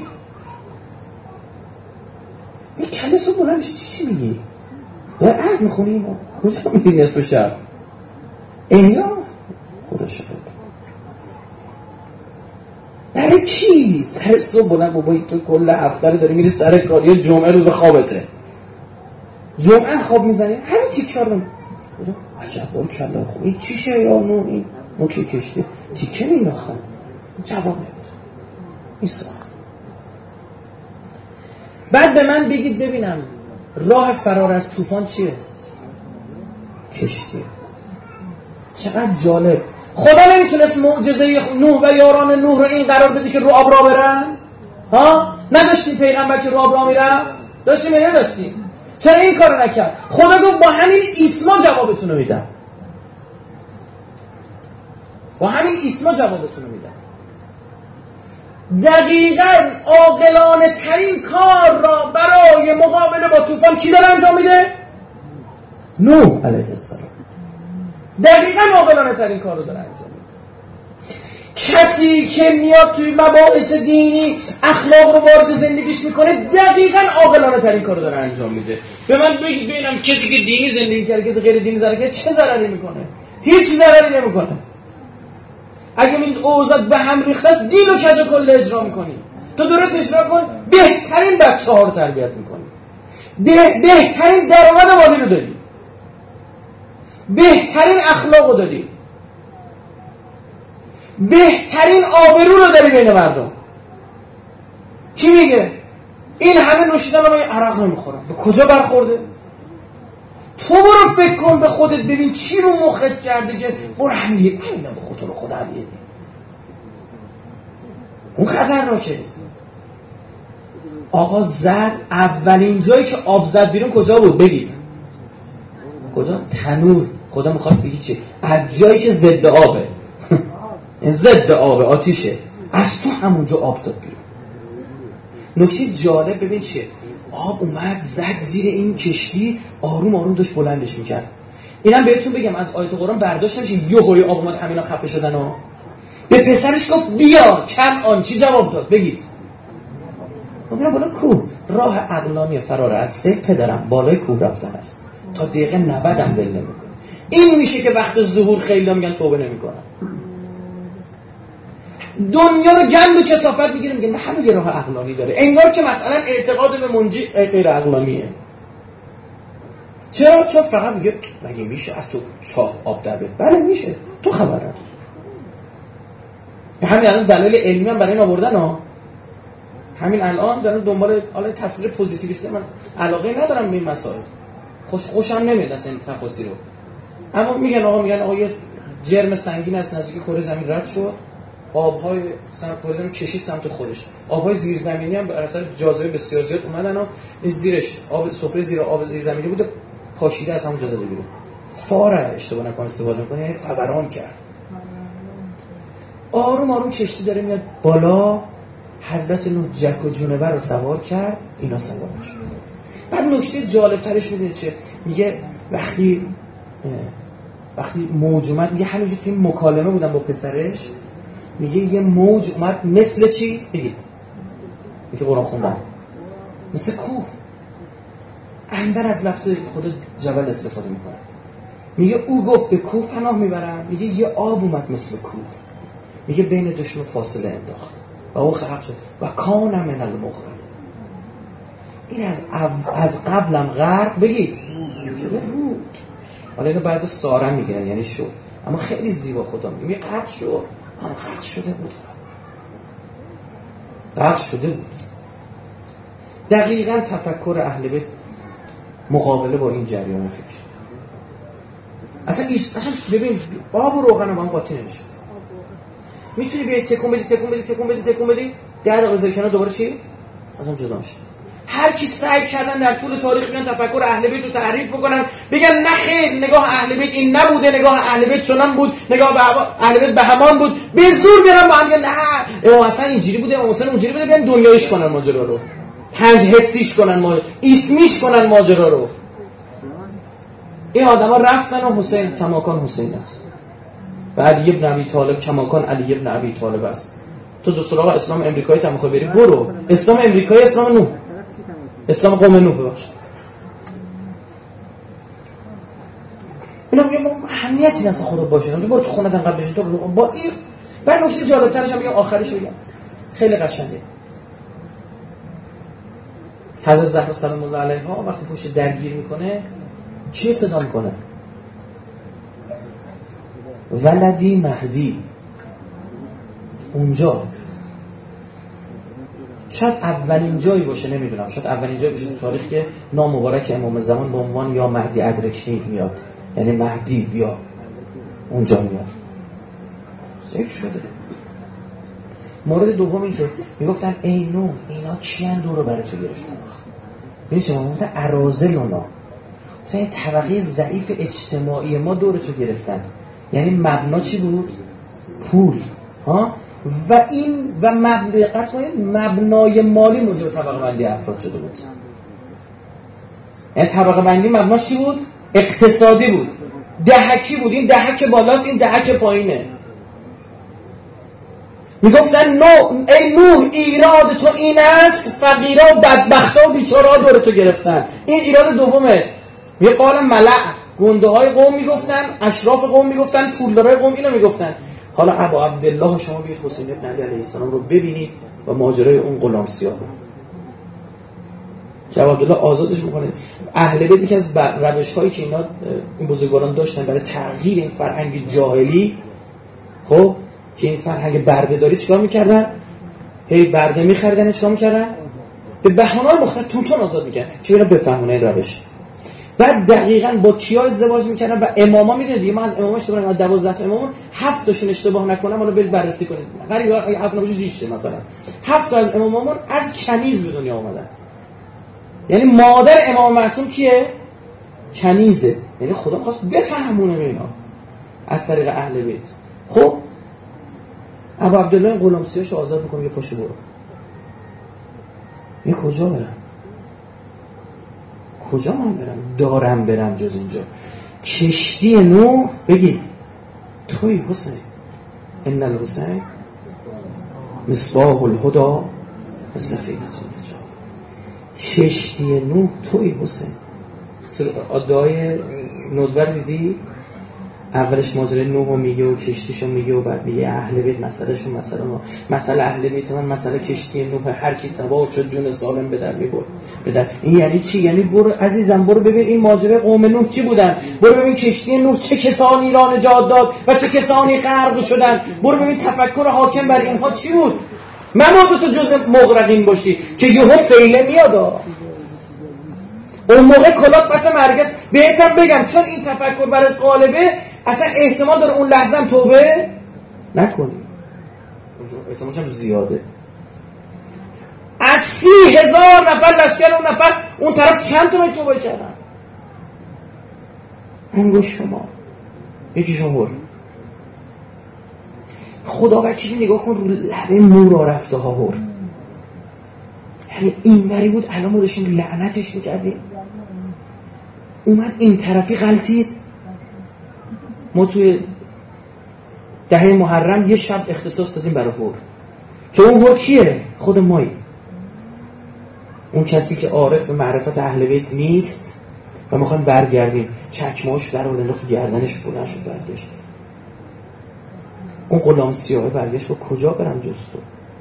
این کله صبح بلند میشی چی میگی؟ دعا عهد میخونی؟ کجا میگی نصف شب؟ احیا؟ خدا شکر. برای چی؟ سر صبح بلند بابایی تو کل هفته رو داری میری سر کار، یه جمعه روز خوابته، جمعه خواب میزنی همین تیکار رو عجب بار کلا خوب این چیشه یا نو این نوکی کشته تیکه میلاخن جواب نمیده این ساخت. بعد به من بگید ببینم راه فرار از طوفان چیه؟ کشتی. چقدر جالب. خدا نمیتونست معجزه نوح و یاران نوح رو این قرار بده که رو آب را برن؟ ها؟ نداشتیم پیغمبر که رو آب را میرفت؟ داشتیم یا نداشتیم؟ چرا این کارو نکرد؟ خدا گفت با همین ایسما جوابتون رو میدم. با همین ایسما جوابتون رو میدم. دقیقاً عاقلانه ترین کار را برای مقابله با طوفان کی داره انجام میده؟ نوح علیه السلام. دقیقاً عاقلانه ترین کار رو داره انجام میده. کسی که میاد توی مباحث دینی اخلاق رو وارد زندگیش میکنه دقیقاً عاقلانه ترین کار رو داره انجام میده. به من بگید ببینم کسی که دینی زندگی کرده کسی غیر دینی زندگی کرده چه ضرری میکنه؟ هیچ ضرری نمیکنه. اگه این اوضاع به هم ریخته است دین رو کج کل اجرا میکنی. تو درست اجرا کن بهترین بچه‌ها رو تربیت میکنی. بهترین درآمد مالی رو داری. بهترین اخلاق رو داری. بهترین آبرو رو داری بین مردم. کی میگه این همه نوشیدن رو من عرق نمیخورم؟ به کجا برخورده؟ تو برو فکر کن به خودت ببین چی رو مخت کرده که برو همینا به خودت رو خدا بیدی. اون خطرناکه. آقا زد اولین جایی که آب زد بیرون کجا بود؟ بگید کجا؟ تنور. خدا میخواست بگی چی؟ از جایی که ضد آبه ضد آبه، آتیشه، از تو همونجا آب داد بیرون. نکته جالب ببین چیه؟ آب اومد زد زیر این کشتی، آروم آروم داشت بلندش میکرد. اینم بهتون بگم از آیت قرآن برداشت نمیشه یهویی آب اومد همینا خفه شدن ها. به پسرش گفت بیا کنعان. چی جواب داد؟ بگید. گفت میرم بالا کوه. راه عقلانی فرار از سه پدرم بالای کوه رفتن است، تا دقیقه 90 هم ول نمیکنه. این میشه که وقت ظهور خیلی میگن توبه نمیکنن، دنیا رو گند و کثافت میگیره، میگن نه همه یه راه عقلانی داره، انگار که مثلا اعتقاد به منجی غیر عقلانیه. چرا؟ چون فقط میگه مگه میشه از تو چاه آب در بیاد؟ بله میشه، تو خبر نداری. همین الان دلایل علمی هم برای این آوردن ها. همین الان دارن دنبال حالا تفسیر پوزیتیویسته. من علاقه ندارم به این مسائل، خوشم نمیاد اصلا این تفاسیر رو. اما میگن آقا یه جرم سنگین از نزدیک کره زمین رد شد، آب‌های سمت کره زمین کشید سمت خودش. آب‌های زیرزمینی هم بر اثر جاذبه بسیار زیاد اومدن و این زیرش آب سفره زیر آب زیرزمینی بوده، پاشیده از همون جاذبه بیرون. فاره اشتباه نکنه استفاده می‌کنه، یعنی فوران کرد. آروم آروم کشتی داره میاد بالا. حضرت نوح جک و جونور رو سوار کرد، اینا سوار شد. بعد نکته جالب ترش میدونید چه؟ میگه وقتی وقتی موج اومد میگه همینجور که مکالمه بودن با پسرش، میگه یه موج اومد مثل چی؟ میگه قرآن خوندن مثل کوه. اندر از لفظ خود جبل استفاده میکنه. میگه او گفت به کوه پناه میبرم. میگه یه آب اومد مثل کوه. میگه بین دوشون فاصله انداخت و او غرق شد و کان من المغرقین. این از قبلم غرق بگید شده بود. حالا اینو بعضی سارن میگیرن یعنی شد، اما خیلی زیبا خدا میگه غرق شد. هم غرق شده بود، غرق شده بود. دقیقاً تفکر اهل بیت مقابله با این جریان فکر. اصلا ببین آب و روغن با هم قاطی نمیشه. میتونی بیای تکون بدی 10 دقیقه بذاری کنار دوباره چی؟ ازم جدا میشه. هر کی سعی کردن در طول تاریخ بیان تفکر اهل بیت رو تعریف بکنن، بگن نه خیر نگاه اهل بیت این نبوده، نگاه اهل بیت چنان بود، نگاه اهل بیت به همان بود، به زور بیارن با هم میگن نه امام حسن اینجوری بوده، امام حسین اونجوری بوده، بیان دنیاییش کنن ماجرا رو، پنج حسیش کنن، اسمیش کنن ماجرا رو. این آدما رفتن و حسین کماکان حسین است و علی ابن ابی طالب کماکان علی ابن ابی طالب است. تو دو سراغ اسلام امریکایی تا میخوای بری برو. اسلام امریکایی اسلام نوح، اسلام قوم نوح ببخشید. اینا میگم اهمیتی نسا خدا باشه. برو تو خونه انقدر بشین تو با این. بعد نکته جالب‌ترش هم میگم آخرش میگم خیلی قشنگه. حضرت زهرا سلام الله علیها وقتی پشت درگیر میکنه چی صدا میکنه؟ ولدی مهدی. اونجا شاید اولین جایی باشه، نمیدونم، شاید اولین جایی باشه تو تاریخ که نام مبارک امام زمان به عنوان یا مهدی ادرکنی میاد، یعنی مهدی بیا اونجا میاد. ذکر شده. مورد دوم این که میگفتن ای نوح اینا کیان دور رو برای تو گرفتن؟ میشه ما گفتن اراذل اونا، مثلا این طبقه ضعیف اجتماعی ما دور تو گرفتن. یعنی مبنا چی بود؟ پول ها. و این و مبنای مالی موجب طبقه بندی افراد شده بود. یعنی طبقه بندی مبناش چی بود؟ اقتصادی بود، دهکی بود. این دهک بالاست، این دهک پایینه. میگفتن ای نوح ایراد تو این است، فقیرا و بدبختا و بیچاره‌ها دور تو گرفتن. این ایراد دومه. یه قال ملأ، گنده های قوم میگفتن، اشراف قوم میگفتن، پولدارای قوم اینو میگفتن. حالا ابا عبدالله شما بیاید حسین ابن علی علیه السلام رو ببینید و ماجرای اون غلام سیاه رو که ابا عبدالله آزادش میکنه. اهل بیت یکی از روش‌هایی که اینا این بزرگواران داشتن برای تغییر این فرهنگ جاهلی، خب که این فرهنگ برده داری، چیکار میکردن؟ هی برده میخریدن، چیکار میکردن؟ به بهانه‌های مختلف تون آزاد میکردن که اینا بفهمونه این روش. بعد دقیقاً با کیا ازدواج میکردن و اماما میدونید دیگه، ما از اماما اشتباه نکنم 12 تا امام 7 تاشون اشتباه نکنم حالا برید بررسی کنید. غریبه 7 نباشه ریشته مثلا 7 تا از امامامون از کنیز به دنیا اومدن. یعنی مادر امام معصوم کیه؟ کنیزه. یعنی خدا خواست بفهمونه به اینا از طریق اهل بیت. خب ابو عبدالله غلام سیاهش آزاد میکنه، یه پاشو برو. یه کجا برم؟ کجا من برم؟ برم جز اینجا. کشتی نوح بگید توی حسین ان الحسین مصباح الهدى و سفینة النجاة. کشتی نوح توی حسین. دعای ندبر دیدی؟ اولش ماجرای نوح میگه و کشتیشو میگه و بعد میگه اهل بیت مسئلهشون مسئله اهل بیت من مسئله کشتی نوح، هر کی سوار شد جون سالم به در میبرد. این یعنی چی؟ یعنی برو عزیزم برو ببین این ماجرای قوم نوح چی بودن، برو ببین کشتی نوح چه کسانی را نجات داد و چه کسانی غرق شدن، برو ببین تفکر حاکم بر اینها چی بود. مبادا تو جزء مغرقین باشی که یهو سیله میاد. اون موقع کلات پس مرگز. بهتم بگم چون این تفکر برات غالبه اصلا احتمال داره اون لحظه هم توبه نکنی، احتمالش هم زیاده. از 30,000 نفر لشکر اون نفر اون طرف چند تا توبه کردن؟ انگوش شما یکی شما خدا وکیلی نگاه کن رو لبه مورا رفته ها هر. یعنی این بری بود الان ما داشتیم لعنتش میکردیم، اومد این طرفی غلطید. ما توی دهه محرم یه شب اختصاص دادیم برای هور، که اون هور کیه؟ خود مایی. اون کسی که عارف به معرفت اهل بیت نیست و میخوایم برگردیم، چکمه‌اش در آورد انداخت گردنش بلند شد برگشت. اون غلام سیاه برگشت و کجا برم جز تو؟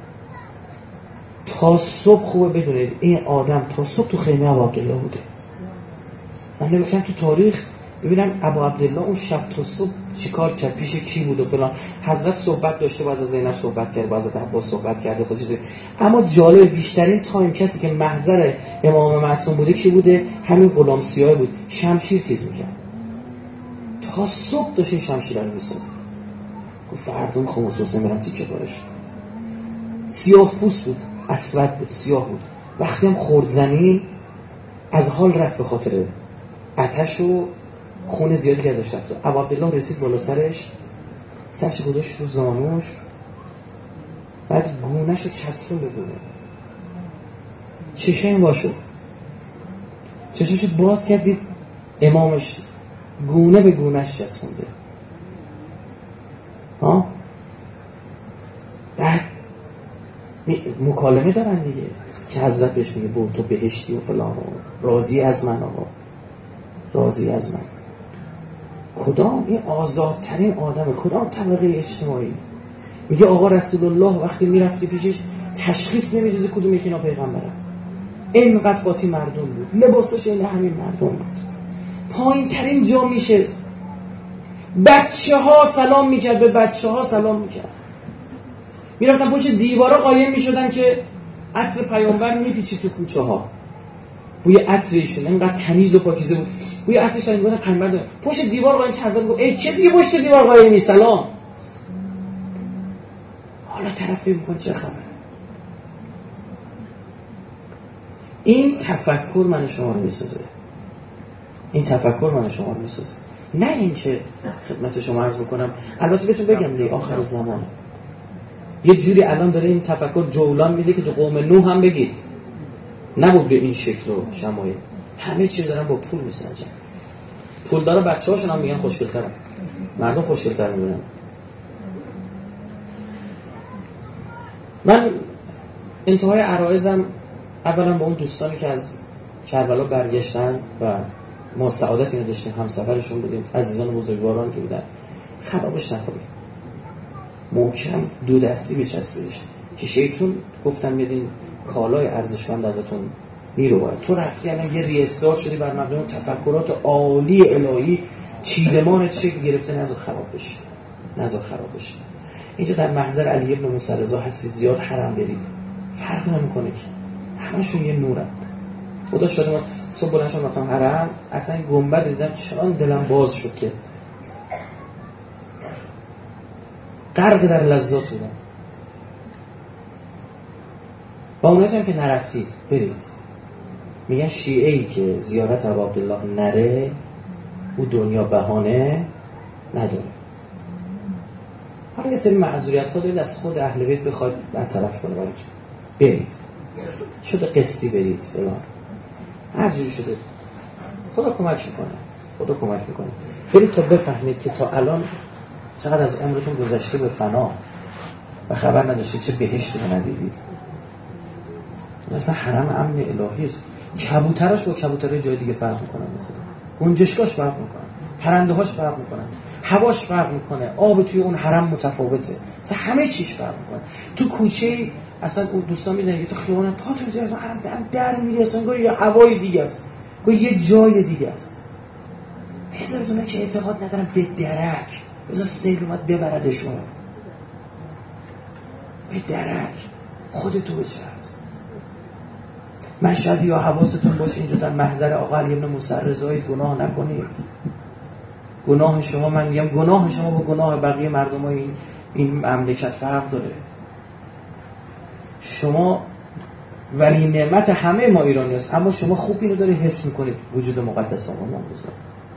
تا صبح خوبه بدونید این آدم تا صبح تو خیمه ابو عبدالله بوده. من نگفتم تو تاریخ ببینم ابو عبدالله اون شب تا صبح چیکار کرد، پیش کی بود و فلان. حضرت صحبت داشته، با حضرت زینب صحبت کرد، با حضرت عباس صحبت کرده، خود چیزی. اما جالب بیشترین تایم کسی که محضر امام معصوم بوده کی بوده؟ همین غلام سیاه بود. شمشیر تیز میکرد، تا صبح داشت این شمشیر رو می‌ساخت. گفت فردا میخوام حسین برم تیکه پارش. سیاه پوست بود، اسود بود، سیاه بود. وقتی هم خورد زمین از حال رفت به خاطر آتش و خون زیادی که ازش رفت. ابو عبدالله رسید بالا سرش گذاشت رو زانوش، بعد گونه‌ش رو چسبون به گونه. چشم واشو، چشمشو باز کردید امامش گونه به گونه‌ش چسبونده. بعد مکالمه دارن دیگه که حضرت بهش میگه برو تو بهشتی و فلان و راضی از من آقا، راضی از من. کدام این آزادترین آدمه، کدام طبقه اجتماعی. میگه آقا رسول الله وقتی میرفتی پیشش تشخیص نمیدید کدوم یکی اینا پیغمبره. اینقدر قاطی مردم بود، لباسش این همین مردم بود. پایین ترین جا میشست، بچه ها سلام میکرد، به بچه ها سلام میکرد. میرفتن پشت دیوارا قایم میشدن که عطر پیامبر میپیچید تو کوچه ها، بوی عطرشون اینقدر تمیز و پاکیزه بود، بوی عطرش میگفتن پیامبر داره. پشت دیوار قایم حضرت میگه ای کسی که پشت دیوار قایمی سلام. حالا طرف فکر میکنه چه خبره. این تفکر من شما رو میسازه، این تفکر من شما رو میسازه. نه اینکه خدمت شما عرض میکنم، البته بهتون بگم دیگه آخر زمان یه جوری الان داره این تفکر جولان میده که تو قوم نوح هم بگید نبود به این شکل و شمایل. همه چیز دارن با پول میسنجن. پول داره بچه هاشون هم میگن خوشگل‌ترن، مردم خوشگل‌تر میبینن. من انتهای عرایزم اولا با اون دوستانی که از کربلا برگشتن و ما سعادت اینو داشتیم همسفرشون بودیم، عزیزان بزرگواران که بودن، خرابش نکنید، محکم دو دستی بچسبیدش که شیطون گفتم میدین کالای ارزشمند ازتون میرو باید. تو رفتی الان یه ریستار شدی بر مبنای تفکرات عالی الهی، چیدمانت شکل گرفته، نذار خراب بشه، نذار خراب بشه. اینجا در محضر علی ابن موسی رضا هستید، زیاد حرم برید فرق نمیکنه که همشون یه نورن. خدا شده ما صبح بلند شدم رفتم حرم، اصلا این گنبد دیدم چنان دلم باز شد که غرق در لذات بودم. با اونایی که نرفتید برید. میگن شیعه‌ای که زیارت ابو عبدالله نره او دنیا بهانه نداره. حالا یه سری معذوریت‌ها دارید از خود اهل بیت بخواید برطرف کنه، ولی برید. شده قسطی برید فلان، هر جوری شده خدا کمک میکنه، خدا کمک میکنه. برید تا بفهمید که تا الان چقدر از عمرتون گذشته به فنا و خبر نداشتید چه بهشتی رو ندیدید. مثلا حرم امن الهی است. کبوترش و کبوترهای جای دیگه فرق میکنن، بخدا گنجشکاش فرق میکنن، پرنده‌هاش فرق میکنن، هواش فرق میکنه، آب توی اون حرم متفاوته، مثلا همه چیش فرق میکنه. تو کوچه اصلا اون دوستان میدونن که تو خیابون پاتون تو حرم در میری، اصلا گویا یه هوای دیگه است، گویا یه جای دیگه است. بذار بدونه که اعتقاد ندارم به درک، بذار سیل اومد ببردشون به درک، خودتو بچرخ. مشهد یا حواستون باشه اینجا در محضر آقا علی ابن موسی رضایی گناه نکنید. گناه شما، من میگم گناه شما با گناه بقیه مردمای این مملکت فرق داره. شما ولی نعمت همه ما ایرانی هست، اما شما خوب اینو داری حس میکنید وجود مقدس آقا ما بزرگ.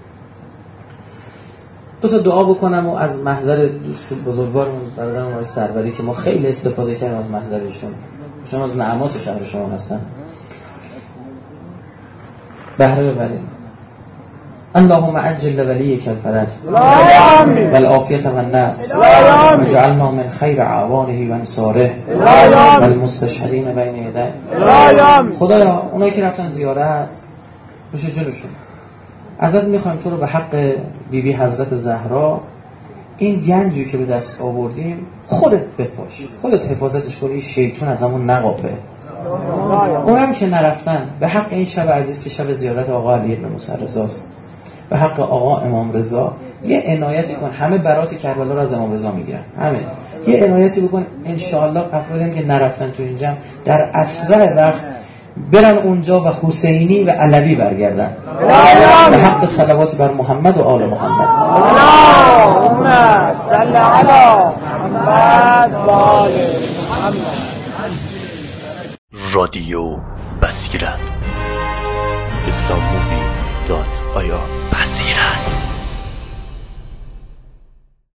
دو تا دعا بکنم و از محضر دوست بزرگوارمون برادرم آقای سروری که ما خیلی استفاده کردیم از محضرشون، شما از نعمات شهر شما هستن، بهره ببریم. اللهم عجل لوليك الفرج والعافیة والنصر واجعلنا من خیر اعوانه و انصاره والمستشهدین بین یدیه. خدایا اونایی که رفتن زیارت بشه جلوشون، ازت میخوایم تو رو به حق بیبی حضرت زهرا این گنجی که به دست آوردیم خودت بپاش، خودت حفاظتش کنی، شیطان ازمون نقاپه. اونم که نرفتن به حق این شب عزیز که شب زیارت آقا علی بن موسی رضاست، به حق آقا امام رضا یه عنایتی کن. همه برات کربلا رو از امام رضا میگیرن، همه یه عنایتی بکن انشاءالله افرادی که نرفتن تو این جمع در اسرع وقت برن اونجا و حسینی و علوی برگردن به حق صلوات بر محمد و آل محمد. اللهم صل علی محمد و آل محمد. رادیو بسکرت islammovie.ir. بسکرت.